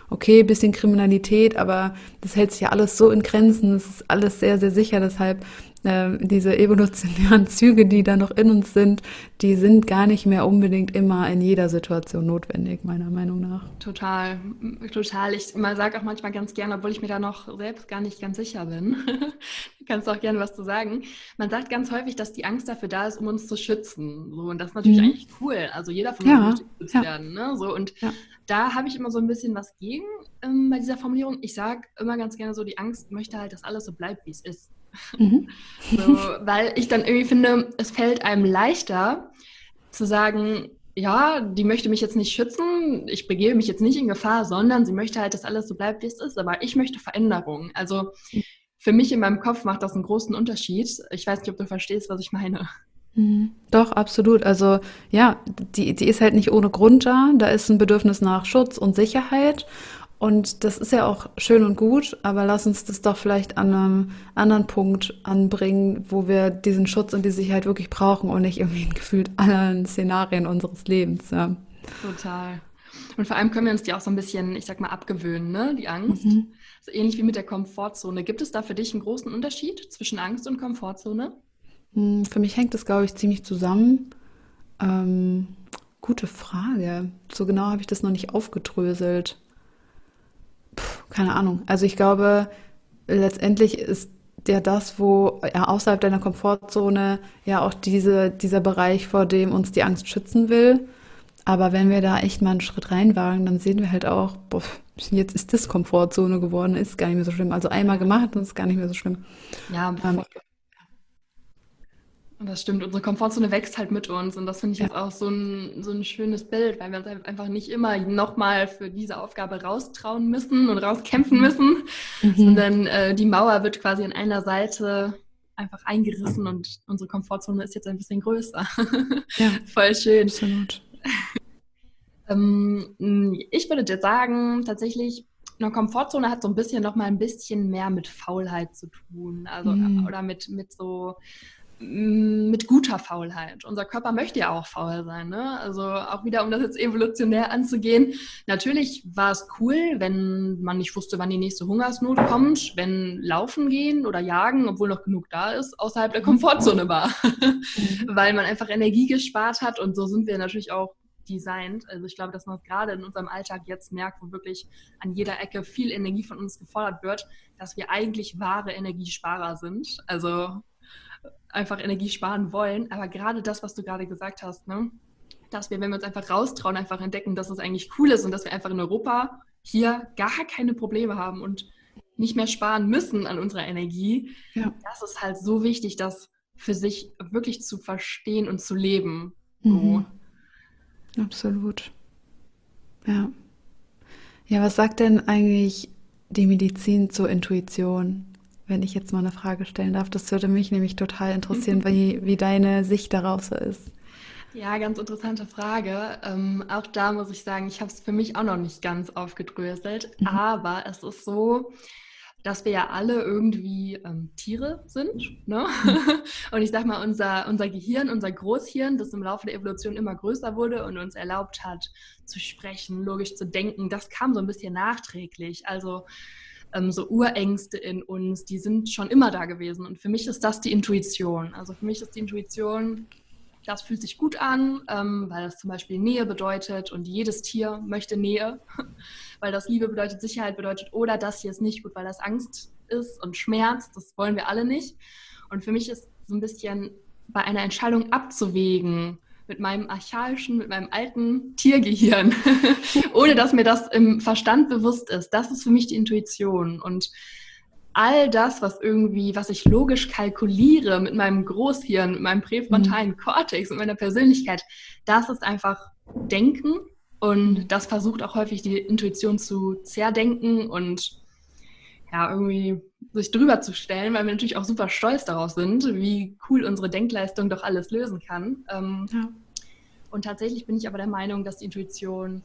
okay, bisschen Kriminalität, aber das hält sich ja alles so in Grenzen, es ist alles sehr, sehr sicher, deshalb diese evolutionären Züge, die da noch in uns sind, die sind gar nicht mehr unbedingt immer in jeder Situation notwendig, meiner Meinung nach. Total, total. Ich sage auch manchmal ganz gerne, obwohl ich mir da noch selbst gar nicht ganz sicher bin. Du kannst auch gerne was zu sagen. Man sagt ganz häufig, dass die Angst dafür da ist, um uns zu schützen. So, und das ist natürlich eigentlich cool. Also jeder von uns möchte geschützt werden. Ne? So, und da habe ich immer so ein bisschen was gegen bei dieser Formulierung. Ich sage immer ganz gerne so, die Angst möchte halt, dass alles so bleibt, wie es ist. So, weil ich dann irgendwie finde, es fällt einem leichter zu sagen, ja, die möchte mich jetzt nicht schützen, ich begebe mich jetzt nicht in Gefahr, sondern sie möchte halt, dass alles so bleibt, wie es ist, aber ich möchte Veränderung. Also für mich in meinem Kopf macht das einen großen Unterschied. Ich weiß nicht, ob du verstehst, was ich meine. Doch, absolut. Also ja, die ist halt nicht ohne Grund da. Da ist ein Bedürfnis nach Schutz und Sicherheit. Und das ist ja auch schön und gut, aber lass uns das doch vielleicht an einem anderen Punkt anbringen, wo wir diesen Schutz und die Sicherheit wirklich brauchen und nicht irgendwie in gefühlt allen Szenarien unseres Lebens. Ja. Total. Und vor allem können wir uns die auch so ein bisschen, ich sag mal, abgewöhnen, ne? Die Angst. So ähnlich wie mit der Komfortzone. Gibt es da für dich einen großen Unterschied zwischen Angst und Komfortzone? Für mich hängt das, glaube ich, ziemlich zusammen. Gute Frage. So genau habe ich das noch nicht aufgedröselt. Keine Ahnung. Also ich glaube, letztendlich ist ja das, wo ja außerhalb deiner Komfortzone ja auch dieser Bereich, vor dem uns die Angst schützen will. Aber wenn wir da echt mal einen Schritt reinwagen, dann sehen wir halt auch, boah, jetzt ist das Komfortzone geworden, ist gar nicht mehr so schlimm. Also einmal gemacht und ist gar nicht mehr so schlimm. Ja, und das stimmt, unsere Komfortzone wächst halt mit uns und das finde ich jetzt auch so ein schönes Bild, weil wir uns einfach nicht immer nochmal für diese Aufgabe raustrauen müssen und rauskämpfen müssen, sondern die Mauer wird quasi an einer Seite einfach eingerissen und unsere Komfortzone ist jetzt ein bisschen größer. Ja, voll schön. absolut. Ich würde dir sagen, tatsächlich, eine Komfortzone hat so ein bisschen noch mal ein bisschen mehr mit Faulheit zu tun, also oder mit guter Faulheit. Unser Körper möchte ja auch faul sein, ne? Also auch wieder, um das jetzt evolutionär anzugehen. Natürlich war es cool, wenn man nicht wusste, wann die nächste Hungersnot kommt, wenn Laufen gehen oder Jagen, obwohl noch genug da ist, außerhalb der Komfortzone war. Weil man einfach Energie gespart hat und so sind wir natürlich auch designt. Also ich glaube, dass man es gerade in unserem Alltag jetzt merkt, wo wirklich an jeder Ecke viel Energie von uns gefordert wird, dass wir eigentlich wahre Energiesparer sind. Also einfach Energie sparen wollen. Aber gerade das, was du gerade gesagt hast, ne? Dass wir, wenn wir uns einfach raustrauen, einfach entdecken, dass es eigentlich cool ist und dass wir einfach in Europa hier gar keine Probleme haben und nicht mehr sparen müssen an unserer Energie. Ja. Das ist halt so wichtig, das für sich wirklich zu verstehen und zu leben. So. Absolut. Ja. Ja, was sagt denn eigentlich die Medizin zur Intuition? Wenn ich jetzt mal eine Frage stellen darf, das würde mich nämlich total interessieren, wie deine Sicht darauf so ist. Ja, ganz interessante Frage. Auch da muss ich sagen, ich habe es für mich auch noch nicht ganz aufgedröselt, aber es ist so, dass wir ja alle irgendwie Tiere sind, ne? Und ich sag mal, unser Gehirn, unser Großhirn, das im Laufe der Evolution immer größer wurde und uns erlaubt hat, zu sprechen, logisch zu denken, das kam so ein bisschen nachträglich. Also so Urängste in uns, die sind schon immer da gewesen. Und für mich ist das die Intuition. Also für mich ist die Intuition, das fühlt sich gut an, weil das zum Beispiel Nähe bedeutet und jedes Tier möchte Nähe, weil das Liebe bedeutet, Sicherheit bedeutet, oder das hier ist nicht gut, weil das Angst ist und Schmerz, das wollen wir alle nicht. Und für mich ist so ein bisschen bei einer Entscheidung abzuwägen, mit meinem archaischen, mit meinem alten Tiergehirn, ohne dass mir das im Verstand bewusst ist. Das ist für mich die Intuition. Und all das, was ich logisch kalkuliere mit meinem Großhirn, mit meinem präfrontalen Kortex, mit meiner Persönlichkeit, das ist einfach Denken. Und das versucht auch häufig die Intuition zu zerdenken und ja, irgendwie sich drüber zu stellen, weil wir natürlich auch super stolz darauf sind, wie cool unsere Denkleistung doch alles lösen kann. Und tatsächlich bin ich aber der Meinung, dass die Intuition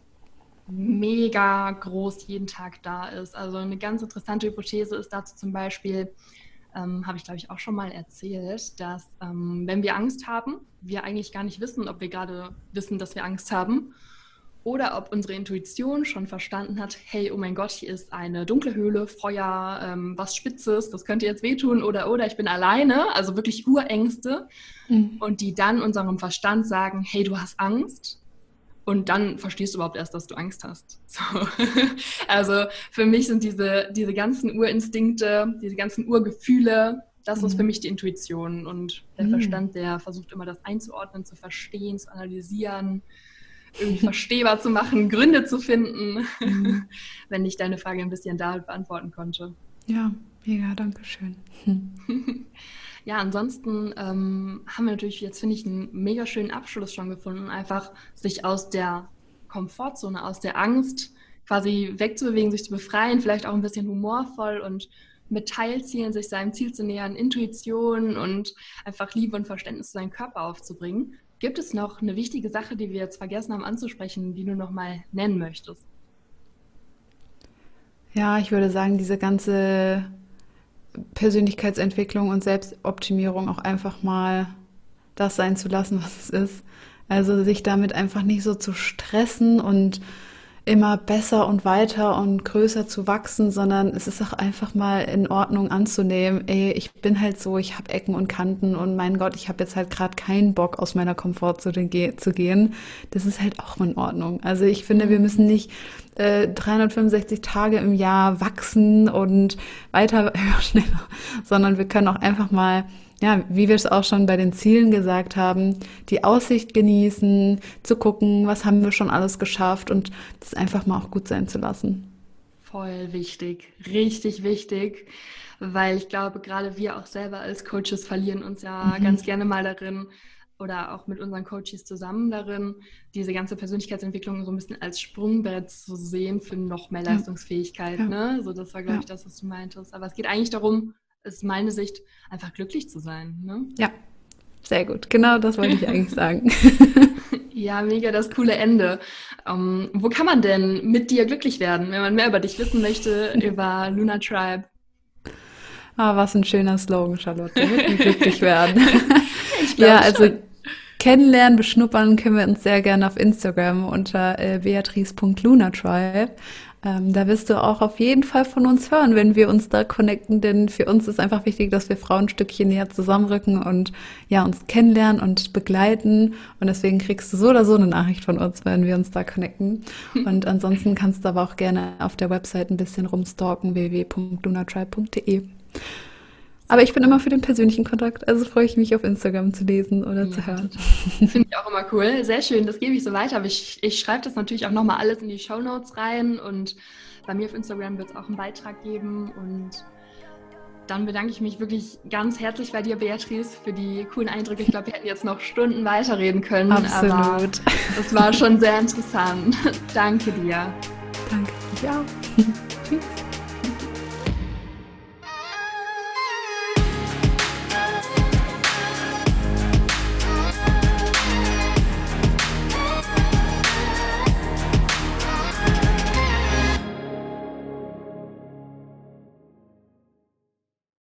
mega groß jeden Tag da ist. Also eine ganz interessante Hypothese ist dazu zum Beispiel, habe ich glaube ich auch schon mal erzählt, dass wenn wir Angst haben, wir eigentlich gar nicht wissen, ob wir gerade wissen, dass wir Angst haben. oder ob unsere Intuition schon verstanden hat, hey, oh mein Gott, hier ist eine dunkle Höhle, Feuer, was Spitzes, das könnte jetzt wehtun oder ich bin alleine, also wirklich Urängste. Und die dann unserem Verstand sagen, hey, du hast Angst. Und dann verstehst du überhaupt erst, dass du Angst hast. So. Also für mich sind diese ganzen Urinstinkte, diese ganzen Urgefühle, das ist für mich die Intuition. Und der Verstand, der versucht immer, das einzuordnen, zu verstehen, zu analysieren, irgendwie verstehbar zu machen, Gründe zu finden, wenn ich deine Frage ein bisschen damit beantworten konnte. Ja, mega, danke schön. Ja, ansonsten haben wir natürlich jetzt, finde ich, einen mega schönen Abschluss schon gefunden, einfach sich aus der Komfortzone, aus der Angst quasi wegzubewegen, sich zu befreien, vielleicht auch ein bisschen humorvoll und mit Teilzielen sich seinem Ziel zu nähern, Intuition und einfach Liebe und Verständnis zu seinem Körper aufzubringen. Gibt es noch eine wichtige Sache, die wir jetzt vergessen haben anzusprechen, die du nochmal nennen möchtest? Ja, ich würde sagen, diese ganze Persönlichkeitsentwicklung und Selbstoptimierung auch einfach mal das sein zu lassen, was es ist. Also sich damit einfach nicht so zu stressen und immer besser und weiter und größer zu wachsen, sondern es ist auch einfach mal in Ordnung anzunehmen, ey, ich bin halt so, ich habe Ecken und Kanten und mein Gott, ich habe jetzt halt gerade keinen Bock, aus meiner Komfortzone zu gehen. Das ist halt auch in Ordnung. Also ich finde, wir müssen nicht 365 Tage im Jahr wachsen und weiter, schneller, sondern wir können auch einfach mal, ja, wie wir es auch schon bei den Zielen gesagt haben, die Aussicht genießen, zu gucken, was haben wir schon alles geschafft und das einfach mal auch gut sein zu lassen. Voll wichtig, richtig wichtig, weil ich glaube, gerade wir auch selber als Coaches verlieren uns ja ganz gerne mal darin oder auch mit unseren Coaches zusammen darin, diese ganze Persönlichkeitsentwicklung so ein bisschen als Sprungbrett zu sehen für noch mehr Leistungsfähigkeit. Ja. Ne? So, das war, glaube ich, das, was du meintest. Aber es geht eigentlich darum, ist meine Sicht, einfach glücklich zu sein. Ne? Ja, sehr gut. Genau das wollte ich eigentlich sagen. Ja, mega das coole Ende. Wo kann man denn mit dir glücklich werden, wenn man mehr über dich wissen möchte, über Luna Tribe? Ah, was ein schöner Slogan, Charlotte. Wirklich glücklich werden. Ich glaube Ja, also schon. kennenlernen, beschnuppern können wir uns sehr gerne auf Instagram unter beatrice.lunatribe. Da wirst du auch auf jeden Fall von uns hören, wenn wir uns da connecten, denn für uns ist einfach wichtig, dass wir Frauen ein Stückchen näher zusammenrücken und ja, uns kennenlernen und begleiten. Und deswegen kriegst du so oder so eine Nachricht von uns, wenn wir uns da connecten. Und ansonsten kannst du aber auch gerne auf der Website ein bisschen rumstalken, www.lunatribe.de. Aber ich bin immer für den persönlichen Kontakt, also freue ich mich auf Instagram zu lesen oder zu hören. Finde ich auch immer cool. Sehr schön, das gebe ich so weiter. Aber ich schreibe das natürlich auch nochmal alles in die Shownotes rein und bei mir auf Instagram wird es auch einen Beitrag geben und dann bedanke ich mich wirklich ganz herzlich bei dir, Beatrice, für die coolen Eindrücke. Ich glaube, wir hätten jetzt noch Stunden weiterreden können, Absolut. aber es war schon sehr interessant. Danke dir. Danke. Ja. Tschüss.